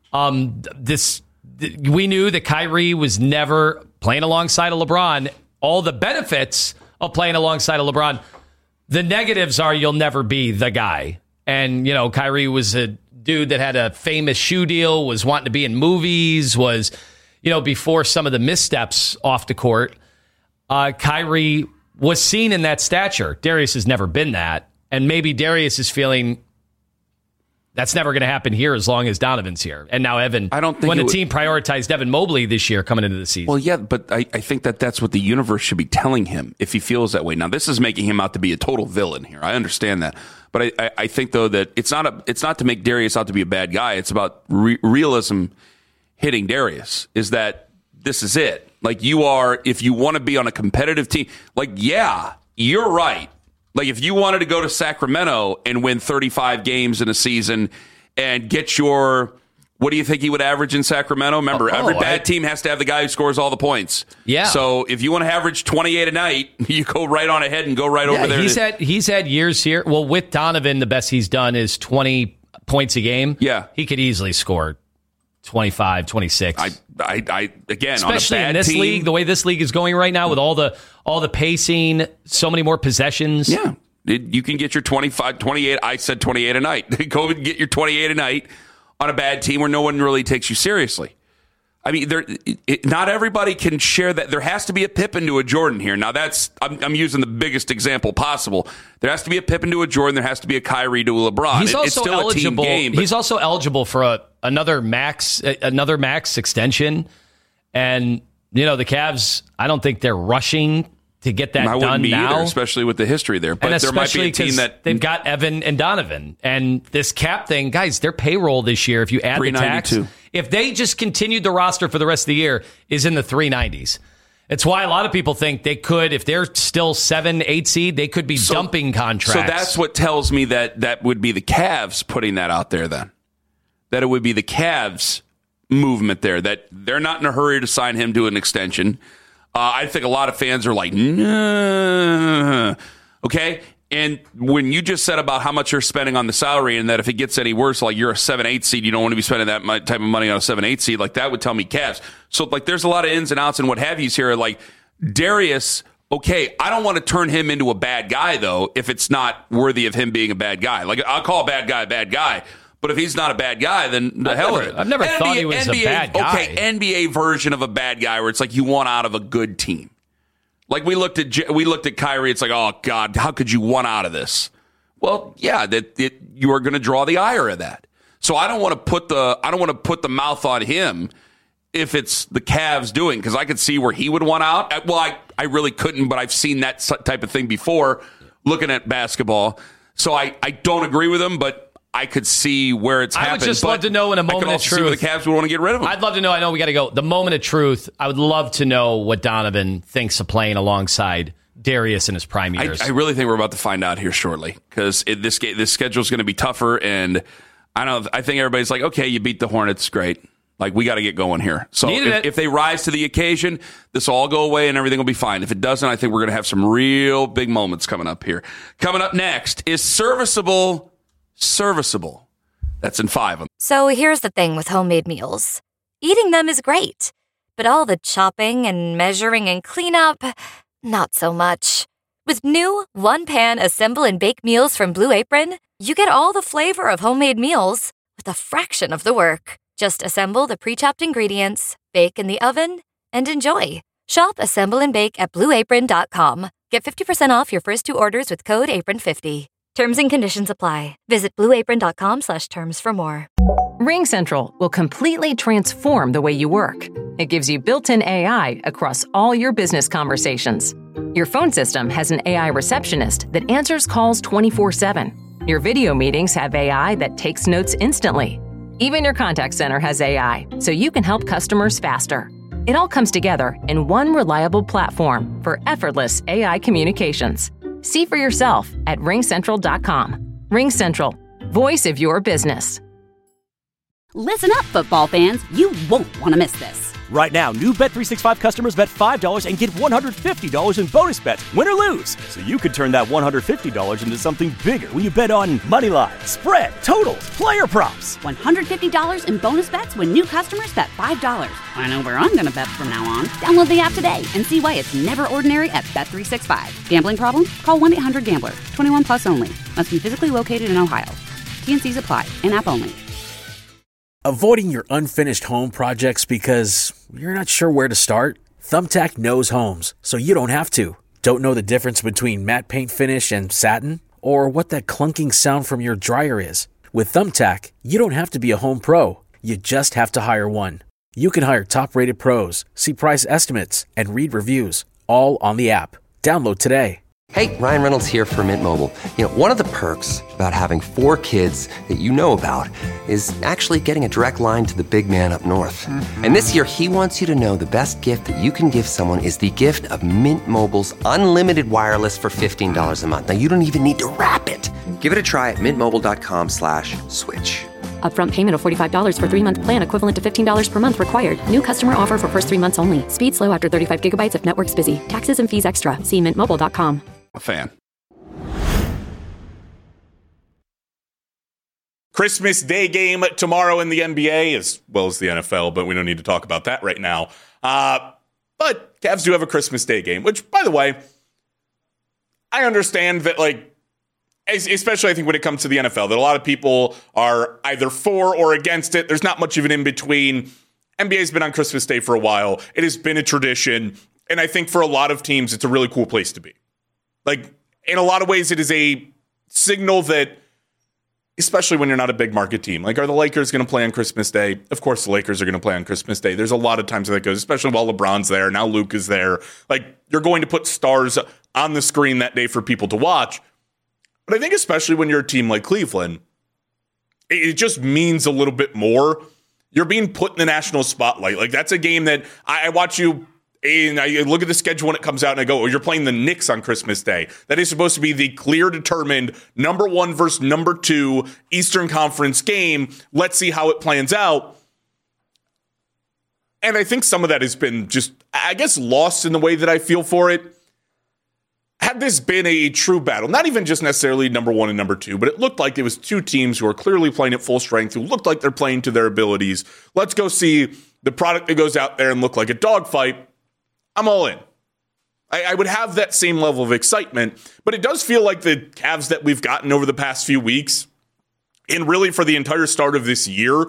But we knew that Kyrie was never playing alongside of LeBron. All the benefits of playing alongside of LeBron The negatives are you'll never be the guy. And, Kyrie was a dude that had a famous shoe deal, was wanting to be in movies, was, before some of the missteps off the court, Kyrie was seen in that stature. Darius has never been that. And maybe Darius is feeling that's never going to happen here as long as Donovan's here. And now Evan, I don't think when the team prioritized Evan Mobley this year coming into the season. Well, yeah, but I think that's what the universe should be telling him if he feels that way. Now, this is making him out to be a total villain here. I understand that. But I think, though, that it's not to make Darius out to be a bad guy. It's about realism hitting Darius, is that this is it. Like, if you want to be on a competitive team, yeah, you're right. Like, if you wanted to go to Sacramento and win 35 games in a season and get what do you think he would average in Sacramento? Remember, every bad team has to have the guy who scores all the points. Yeah. So if you want to average 28 a night, you go right on ahead and go right over there. He's had years here. Well, with Donovan, the best he's done is 20 points a game. Yeah. He could easily score 25, 26. Again, especially on a bad in this team, league, the way this league is going right now with all the pacing, so many more possessions. Yeah. You can get your 25, 28. I said 28 a night. Go and get your 28 a night on a bad team where no one really takes you seriously. I mean, not everybody can share that. There has to be a Pippen to a Jordan here. Now, I'm using the biggest example possible. There has to be a Pippen to a Jordan. There has to be a Kyrie to a LeBron. He's also it's still eligible. A team game. He's also eligible for another max extension. And the Cavs, I don't think they're rushing to get that done now, either, especially with the history there. But there might be a team that they've got Evan and Donovan, and this cap thing, guys. Their payroll this year, if you add the tax, if they just continued the roster for the rest of the year, is in the 390s. It's why a lot of people think they could, if they're still 7-8 seed, they could be dumping contracts. So that's what tells me that would be the Cavs putting that out there. Then that it would be the Cavs movement there. That they're not in a hurry to sign him to an extension. I think a lot of fans are like, nah. Okay? And when you just said about how much you're spending on the salary and that if it gets any worse, like you're a 7-8 seed, you don't want to be spending that type of money on a 7-8 seed, like that would tell me Cavs. So there's a lot of ins and outs and what have yous here. Like Darius, okay, I don't want to turn him into a bad guy, though, if it's not worthy of him being a bad guy. Like, I'll call a bad guy. But if he's not a bad guy, then the hell with it. I've never thought he was a bad guy. Okay, NBA version of a bad guy where it's like you want out of a good team. Like we looked at Kyrie. It's like, oh God, how could you want out of this? Well, yeah, you are going to draw the ire of that. So I don't want to put the mouth on him if it's the Cavs doing, because I could see where he would want out. Well, I really couldn't, but I've seen that type of thing before looking at basketball. So I don't agree with him, but I could see where it's happened. I would just love to know in a moment of truth. See where the Cavs would want to get rid of him. I'd love to know. I know we got to go. The moment of truth. I would love to know what Donovan thinks of playing alongside Darius in his prime years. I really think we're about to find out here shortly because this schedule is going to be tougher. And I think everybody's like, okay, you beat the Hornets, great. Like we got to get going here. So if they rise to the occasion, this will all go away and everything will be fine. If it doesn't, I think we're going to have some real big moments coming up here. Coming up next is serviceable. That's in 5. So here's the thing with homemade meals. Eating them is great, but all the chopping and measuring and cleanup, not so much. With new one-pan assemble and bake meals from Blue Apron, you get all the flavor of homemade meals with a fraction of the work. Just assemble the pre-chopped ingredients, bake in the oven, and enjoy. Shop Assemble and Bake at BlueApron.com. Get 50% off your first 2 orders with code APRON50. Terms and conditions apply. Visit BlueApron.com/terms for more. RingCentral will completely transform the way you work. It gives you built-in AI across all your business conversations. Your phone system has an AI receptionist that answers calls 24/7. Your video meetings have AI that takes notes instantly. Even your contact center has AI, so you can help customers faster. It all comes together in one reliable platform for effortless AI communications. See for yourself at RingCentral.com. RingCentral, voice of your business. Listen up, football fans. You won't want to miss this. Right now, new Bet365 customers bet $5 and get $150 in bonus bets, win or lose. So you could turn that $150 into something bigger when you bet on moneyline, spread, totals, player props. $150 in bonus bets when new customers bet $5. I know where I'm going to bet from now on. Download the app today and see why it's never ordinary at Bet365. Gambling problem? Call 1-800-GAMBLER. 21 plus only. Must be physically located in Ohio. T&Cs apply. In-app only. Avoiding your unfinished home projects because you're not sure where to start? Thumbtack knows homes, so you don't have to. Don't know the difference between matte paint finish and satin? Or what that clunking sound from your dryer is? With Thumbtack, you don't have to be a home pro. You just have to hire one. You can hire top-rated pros, see price estimates, and read reviews, all on the app. Download today. Hey, Ryan Reynolds here for Mint Mobile. You know, one of the perks about having 4 kids that you know about is actually getting a direct line to the big man up north. And this year, he wants you to know the best gift that you can give someone is the gift of Mint Mobile's unlimited wireless for $15 a month. Now, you don't even need to wrap it. Give it a try at mintmobile.com/switch. Upfront payment of $45 for 3-month plan equivalent to $15 per month required. New customer offer for first 3 months only. Speed slow after 35 gigabytes if network's busy. Taxes and fees extra. See mintmobile.com. A fan. Christmas Day game tomorrow in the NBA as well as the NFL, but we don't need to talk about that right now. But Cavs do have a Christmas Day game, which, by the way, I understand that, like, especially I think when it comes to the NFL, that a lot of people are either for or against it. There's not much of an in-between. NBA's been on Christmas Day for a while. It has been a tradition, and I think for a lot of teams, it's a really cool place to be. Like, in a lot of ways, it is a signal that, especially when you're not a big market team, like, are the Lakers going to play on Christmas Day? Of course, the Lakers are going to play on Christmas Day. There's a lot of times that goes, especially while LeBron's there. Now Luke is there. Like, you're going to put stars on the screen that day for people to watch. But I think especially when you're a team like Cleveland, it just means a little bit more. You're being put in the national spotlight. Like, that's a game that I watch you. And I look at the schedule when it comes out and I go, oh, you're playing the Knicks on Christmas Day. That is supposed to be the clear, determined number 1 versus number 2 Eastern Conference game. Let's see how it plans out. And I think some of that has been just, I guess, lost in the way that I feel for it. Had this been a true battle, not even just necessarily number 1 and number 2, but it looked like it was 2 teams who are clearly playing at full strength, who looked like they're playing to their abilities. Let's go see the product that goes out there and look like a dogfight. I'm all in. I would have that same level of excitement, but it does feel like the Cavs that we've gotten over the past few weeks, and really for the entire start of this year,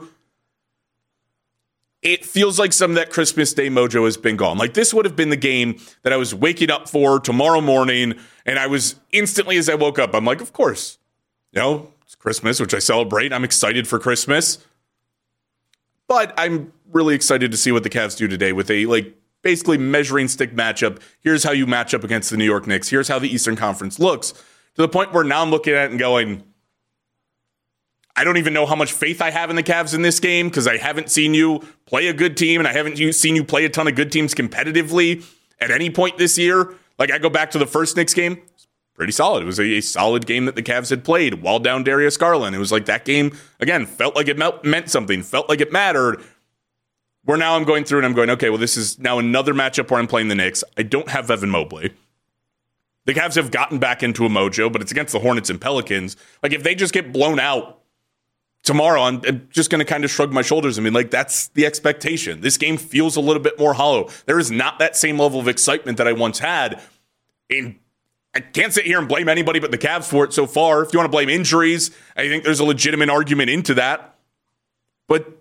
it feels like some of that Christmas Day mojo has been gone. Like, this would have been the game that I was waking up for tomorrow morning, and I was instantly, as I woke up, I'm like, of course, you know, it's Christmas, which I celebrate. I'm excited for Christmas, but I'm really excited to see what the Cavs do today with a, like, basically measuring stick matchup. Here's how you match up against the New York Knicks. Here's how the Eastern Conference looks, to the point where now I'm looking at it and going, I don't even know how much faith I have in the Cavs in this game, because I haven't seen you play a good team, and I haven't seen you play a ton of good teams competitively at any point this year. Like, I go back to the first Knicks game, it's pretty solid. It was a solid game that the Cavs had played, while down Darius Garland. It was like that game, again, felt like it meant something, felt like it mattered. Where now I'm going through and I'm going, okay, well, this is now another matchup where I'm playing the Knicks. I don't have Evan Mobley. The Cavs have gotten back into a mojo, but it's against the Hornets and Pelicans. Like, if they just get blown out tomorrow, I'm just going to kind of shrug my shoulders. I mean, like, that's the expectation. This game feels a little bit more hollow. There is not that same level of excitement that I once had. And I can't sit here and blame anybody but the Cavs for it so far. If you want to blame injuries, I think there's a legitimate argument into that. But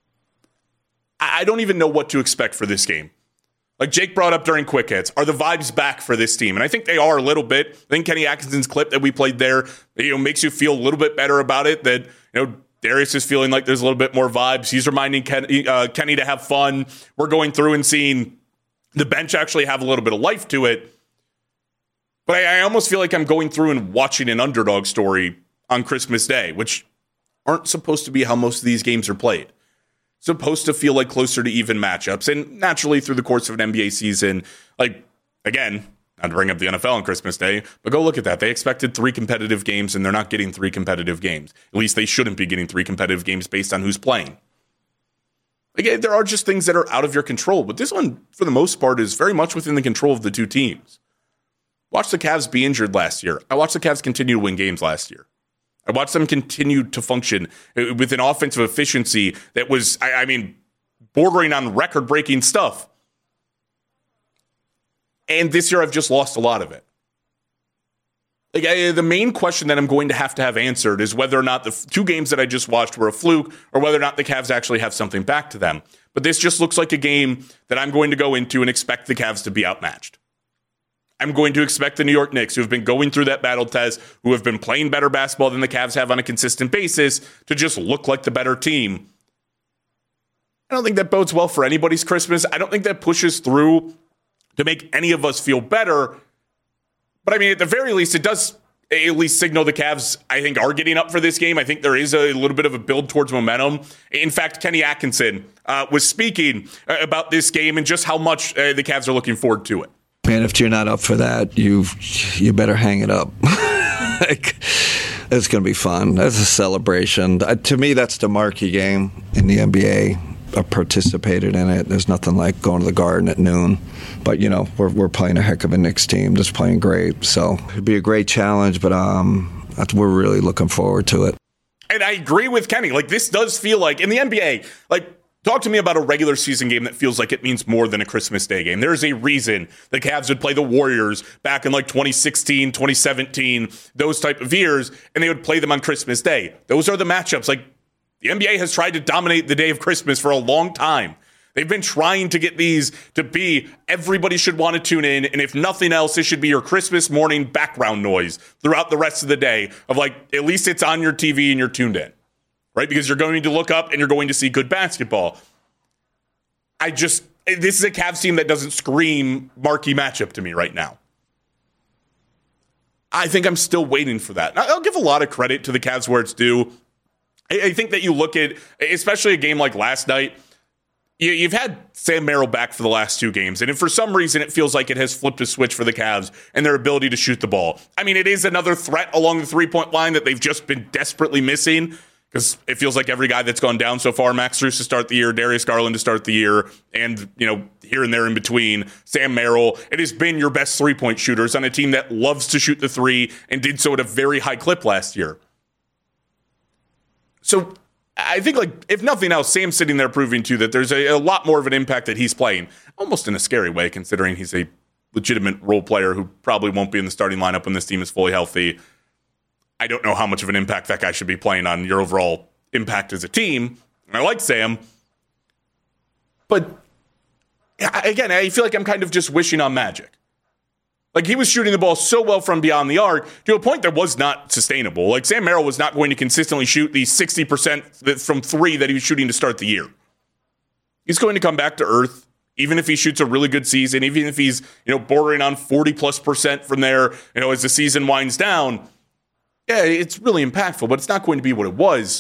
I don't even know what to expect for this game. Like Jake brought up during Quick Hits, are the vibes back for this team? And I think they are a little bit. I think Kenny Atkinson's clip that we played there, makes you feel a little bit better about it. That, Darius is feeling like there's a little bit more vibes. He's reminding Kenny to have fun. We're going through and seeing the bench actually have a little bit of life to it. But I almost feel like I'm going through and watching an underdog story on Christmas Day, which aren't supposed to be how most of these games are played. Supposed to feel like closer to even matchups. And naturally, through the course of an NBA season, like, again, not to bring up the NFL on Christmas Day, but go look at that. They expected 3 competitive games, and they're not getting 3 competitive games. At least they shouldn't be getting 3 competitive games based on who's playing. Like, there are just things that are out of your control. But this one, for the most part, is very much within the control of the two teams. Watch the Cavs be injured last year. I watched the Cavs continue to win games last year. I watched them continue to function with an offensive efficiency that was, bordering on record-breaking stuff. And this year, I've just lost a lot of it. The main question that I'm going to have answered is whether or not the two games that I just watched were a fluke or whether or not the Cavs actually have something back to them. But this just looks like a game that I'm going to go into and expect the Cavs to be outmatched. I'm going to expect the New York Knicks, who have been going through that battle test, who have been playing better basketball than the Cavs have on a consistent basis, to just look like the better team. I don't think that bodes well for anybody's Christmas. I don't think that pushes through to make any of us feel better. But at the very least, it does at least signal the Cavs, I think, are getting up for this game. I think there is a little bit of a build towards momentum. In fact, Kenny Atkinson was speaking about this game and just how much the Cavs are looking forward to it. Man, if you're not up for that, you better hang it up. It's going to be fun. That's a celebration. To me, that's the marquee game in the NBA. I participated in it. There's nothing like going to the Garden at noon. But, we're playing a heck of a Knicks team, just playing great. So it'd be a great challenge, but we're really looking forward to it. And I agree with Kenny. This does feel like, in the NBA, talk to me about a regular season game that feels like it means more than a Christmas Day game. There's a reason the Cavs would play the Warriors back in 2016, 2017, those type of years, and they would play them on Christmas Day. Those are the matchups. The NBA has tried to dominate the day of Christmas for a long time. They've been trying to get these to be everybody should want to tune in, and if nothing else, this should be your Christmas morning background noise throughout the rest of the day of at least it's on your TV and you're tuned in. Right? Because you're going to look up and you're going to see good basketball. This is a Cavs team that doesn't scream marquee matchup to me right now. I think I'm still waiting for that. I'll give a lot of credit to the Cavs where it's due. I think that you look at, especially a game like last night, you've had Sam Merrill back for the last two games, and if for some reason it feels like it has flipped a switch for the Cavs and their ability to shoot the ball. It is another threat along the three-point line that they've just been desperately missing. Because it feels like every guy that's gone down so far, Max Strus to start the year, Darius Garland to start the year, and, here and there in between, Sam Merrill, it has been your best three-point shooters on a team that loves to shoot the three and did so at a very high clip last year. So I think, if nothing else, Sam's sitting there proving, too, that there's a lot more of an impact that he's playing, almost in a scary way, considering he's a legitimate role player who probably won't be in the starting lineup when this team is fully healthy. I don't know how much of an impact that guy should be playing on your overall impact as a team. And I like Sam. But, again, I feel like I'm kind of just wishing on magic. He was shooting the ball so well from beyond the arc to a point that was not sustainable. Sam Merrill was not going to consistently shoot the 60% from three that he was shooting to start the year. He's going to come back to earth, even if he shoots a really good season, even if he's, bordering on 40+% from there, as the season winds down. Yeah, it's really impactful, but it's not going to be what it was.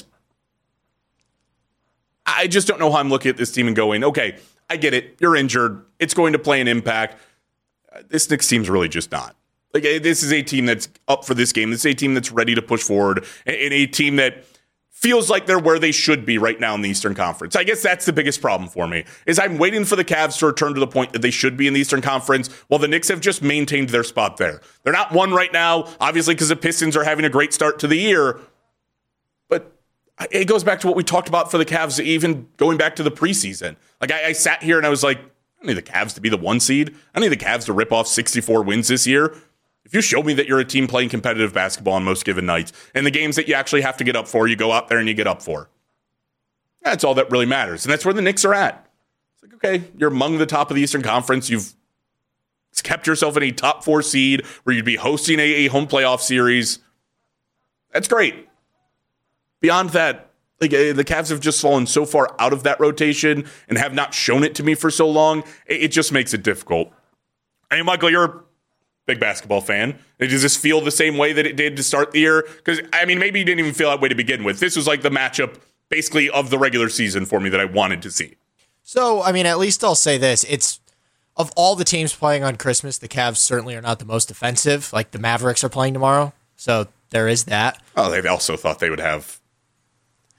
I just don't know how I'm looking at this team and going, okay, I get it. You're injured. It's going to play an impact. This Knicks team's really just not. This is a team that's up for this game. This is a team that's ready to push forward, and a team that feels like they're where they should be right now in the Eastern Conference. I guess that's the biggest problem for me, is I'm waiting for the Cavs to return to the point that they should be in the Eastern Conference, while the Knicks have just maintained their spot there. They're not one right now, obviously, because the Pistons are having a great start to the year. But it goes back to what we talked about for the Cavs, even going back to the preseason. I sat here and I was like, I don't need the Cavs to be the one seed. I don't need the Cavs to rip off 64 wins this year. If you show me that you're a team playing competitive basketball on most given nights, and the games that you actually have to get up for, you go out there and you get up for. That's all that really matters. And that's where the Knicks are at. It's okay, you're among the top of the Eastern Conference. You've kept yourself in a top 4 seed where you'd be hosting a home playoff series. That's great. Beyond that, the Cavs have just fallen so far out of that rotation and have not shown it to me for so long. It just makes it difficult. Michael, you're a big basketball fan. Does this feel the same way that it did to start the year? Because, maybe you didn't even feel that way to begin with. This was the matchup, basically, of the regular season for me that I wanted to see. So, at least I'll say this. It's, of all the teams playing on Christmas, the Cavs certainly are not the most offensive. The Mavericks are playing tomorrow. So, there is that. Oh, they also thought they would have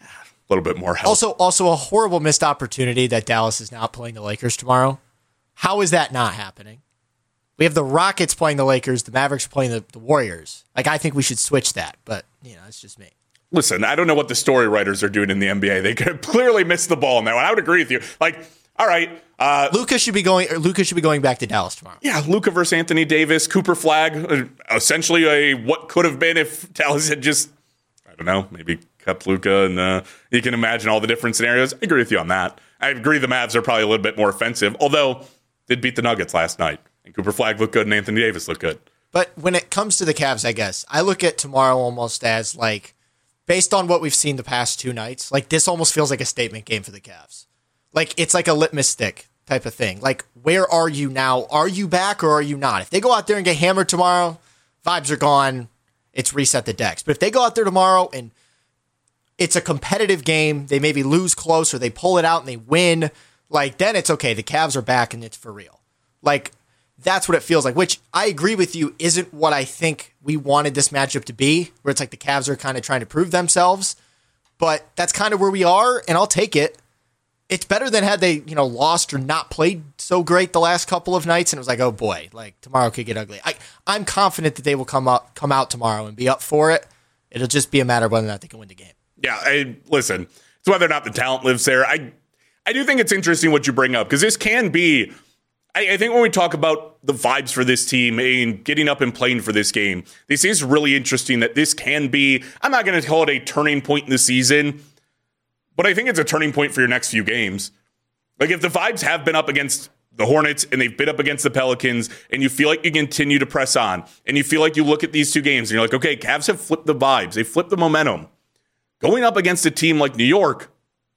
little bit more help. Also a horrible missed opportunity that Dallas is not playing the Lakers tomorrow. How is that not happening? We have the Rockets playing the Lakers, the Mavericks playing the Warriors. Like, I think we should switch that, but, it's just me. Listen, I don't know what the story writers are doing in the NBA. They could clearly miss the ball on that one. I would agree with you. Like, all right. Luka should be going back to Dallas tomorrow. Yeah, Luka versus Anthony Davis, Cooper Flagg, essentially a what could have been if Dallas had just, I don't know, maybe kept Luka, and you can imagine all the different scenarios. I agree with you on that. I agree the Mavs are probably a little bit more offensive, although did beat the Nuggets last night. And Cooper Flagg looked good and Anthony Davis looked good. But when it comes to the Cavs, I guess, I look at tomorrow almost as like, based on what we've seen the past 2 nights, like this almost feels like a statement game for the Cavs. Like it's like a litmus stick type of thing. Like, where are you now? Are you back or are you not? If they go out there and get hammered tomorrow, vibes are gone. It's reset the decks. But if they go out there tomorrow and it's a competitive game, they maybe lose close or they pull it out and they win, like then it's okay. The Cavs are back and it's for real. Like, that's what it feels like, which I agree with you isn't what I think we wanted this matchup to be, where it's like the Cavs are kind of trying to prove themselves, but that's kind of where we are, and I'll take it. It's better than had they, lost or not played so great the last couple of nights, and it was like, oh boy, like tomorrow could get ugly. I'm confident that they will come out tomorrow and be up for it. It'll just be a matter of whether or not they can win the game. Yeah, listen, it's whether or not the talent lives there. I do think it's interesting what you bring up, because this can be, I think when we talk about the vibes for this team and getting up and playing for this game, this is really interesting that this can be, I'm not going to call it a turning point in the season, but I think it's a turning point for your next few games. Like, if the vibes have been up against the Hornets and they've been up against the Pelicans and you feel like you continue to press on and you feel like you look at these 2 games and you're like, okay, Cavs have flipped the vibes. They flipped the momentum. Going up against a team like New York,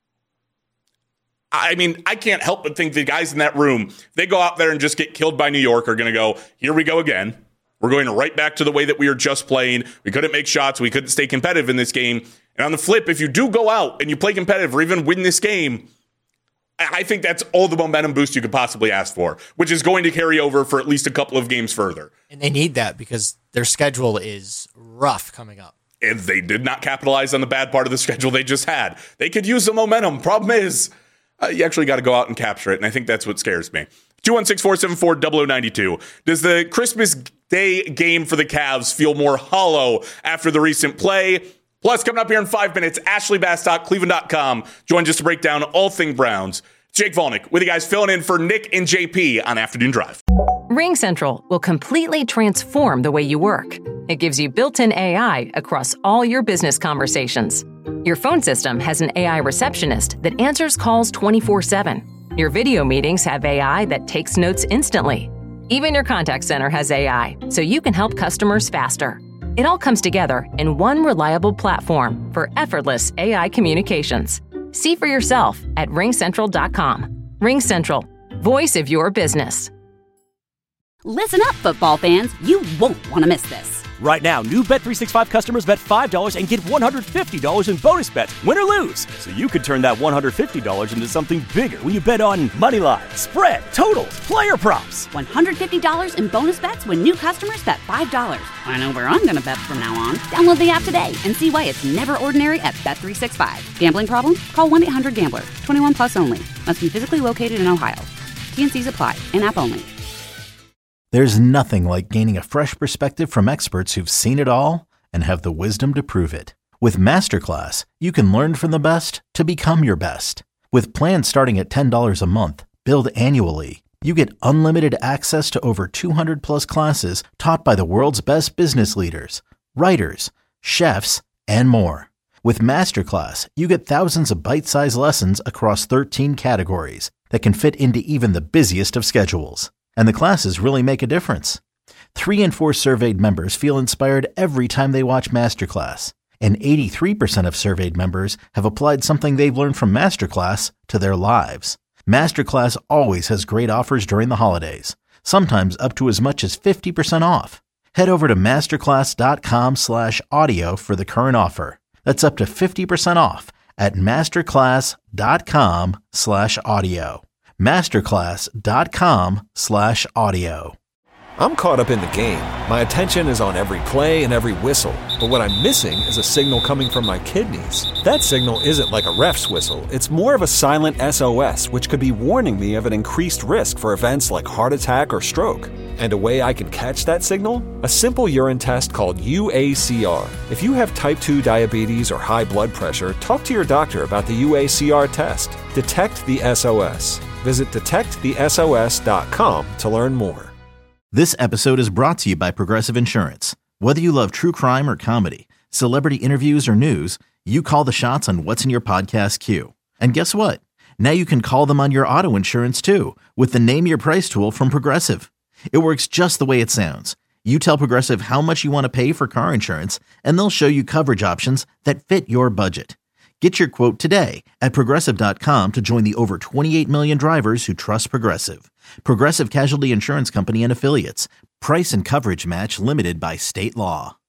I mean, I can't help but think the guys in that room, they go out there and just get killed by New York, are going to go, here we go again. We're going right back to the way that we were just playing. We couldn't make shots. We couldn't stay competitive in this game. And on the flip, if you do go out and you play competitive or even win this game, I think that's all the momentum boost you could possibly ask for, which is going to carry over for at least a couple of games further. And they need that because their schedule is rough coming up. And they did not capitalize on the bad part of the schedule they just had. They could use the momentum. Problem is, you actually got to go out and capture it, and I think that's what scares me. 216-474-0092. Does the Christmas Day game for the Cavs feel more hollow after the recent play? Plus, coming up here in 5 minutes, Ashley Bastock, Cleveland.com, joins us to break down all thing Browns. Jake Volnick with you guys filling in for Nick and JP on Afternoon Drive. RingCentral will completely transform the way you work. It gives you built-in AI across all your business conversations. Your phone system has an AI receptionist that answers calls 24/7. Your video meetings have AI that takes notes instantly. Even your contact center has AI, so you can help customers faster. It all comes together in one reliable platform for effortless AI communications. See for yourself at ringcentral.com. RingCentral, voice of your business. Listen up, football fans. You won't want to miss this. Right now, new Bet365 customers bet $5 and get $150 in bonus bets, win or lose. So you could turn that $150 into something bigger when you bet on money line, spread, totals, player props. $150 in bonus bets when new customers bet $5. I know where I'm going to bet from now on. Download the app today and see why it's never ordinary at Bet365. Gambling problem? Call 1-800-GAMBLER. 21 plus only. Must be physically located in Ohio. T&Cs apply. In-app only. There's nothing like gaining a fresh perspective from experts who've seen it all and have the wisdom to prove it. With Masterclass, you can learn from the best to become your best. With plans starting at $10 a month, billed annually, you get unlimited access to over 200 plus classes taught by the world's best business leaders, writers, chefs, and more. With Masterclass, you get thousands of bite-sized lessons across 13 categories that can fit into even the busiest of schedules. And the classes really make a difference. 3 in 4 surveyed members feel inspired every time they watch Masterclass. And 83% of surveyed members have applied something they've learned from Masterclass to their lives. Masterclass always has great offers during the holidays, sometimes up to as much as 50% off. Head over to masterclass.com/audio for the current offer. That's up to 50% off at masterclass.com/audio. masterclass.com/audio. I'm caught up in the game. My attention is on every play and every whistle. But what I'm missing is a signal coming from my kidneys. That signal isn't like a ref's whistle. It's more of a silent SOS, which could be warning me of an increased risk for events like heart attack or stroke. And a way I can catch that signal? A simple urine test called UACR. If you have type 2 diabetes or high blood pressure, talk to your doctor about the UACR test. Detect the SOS. Visit detectthesos.com to learn more. This episode is brought to you by Progressive Insurance. Whether you love true crime or comedy, celebrity interviews or news, you call the shots on what's in your podcast queue. And guess what? Now you can call them on your auto insurance too with the Name Your Price tool from Progressive. It works just the way it sounds. You tell Progressive how much you want to pay for car insurance, and they'll show you coverage options that fit your budget. Get your quote today at Progressive.com to join the over 28 million drivers who trust Progressive. Progressive Casualty Insurance Company and Affiliates. Price and coverage match limited by state law.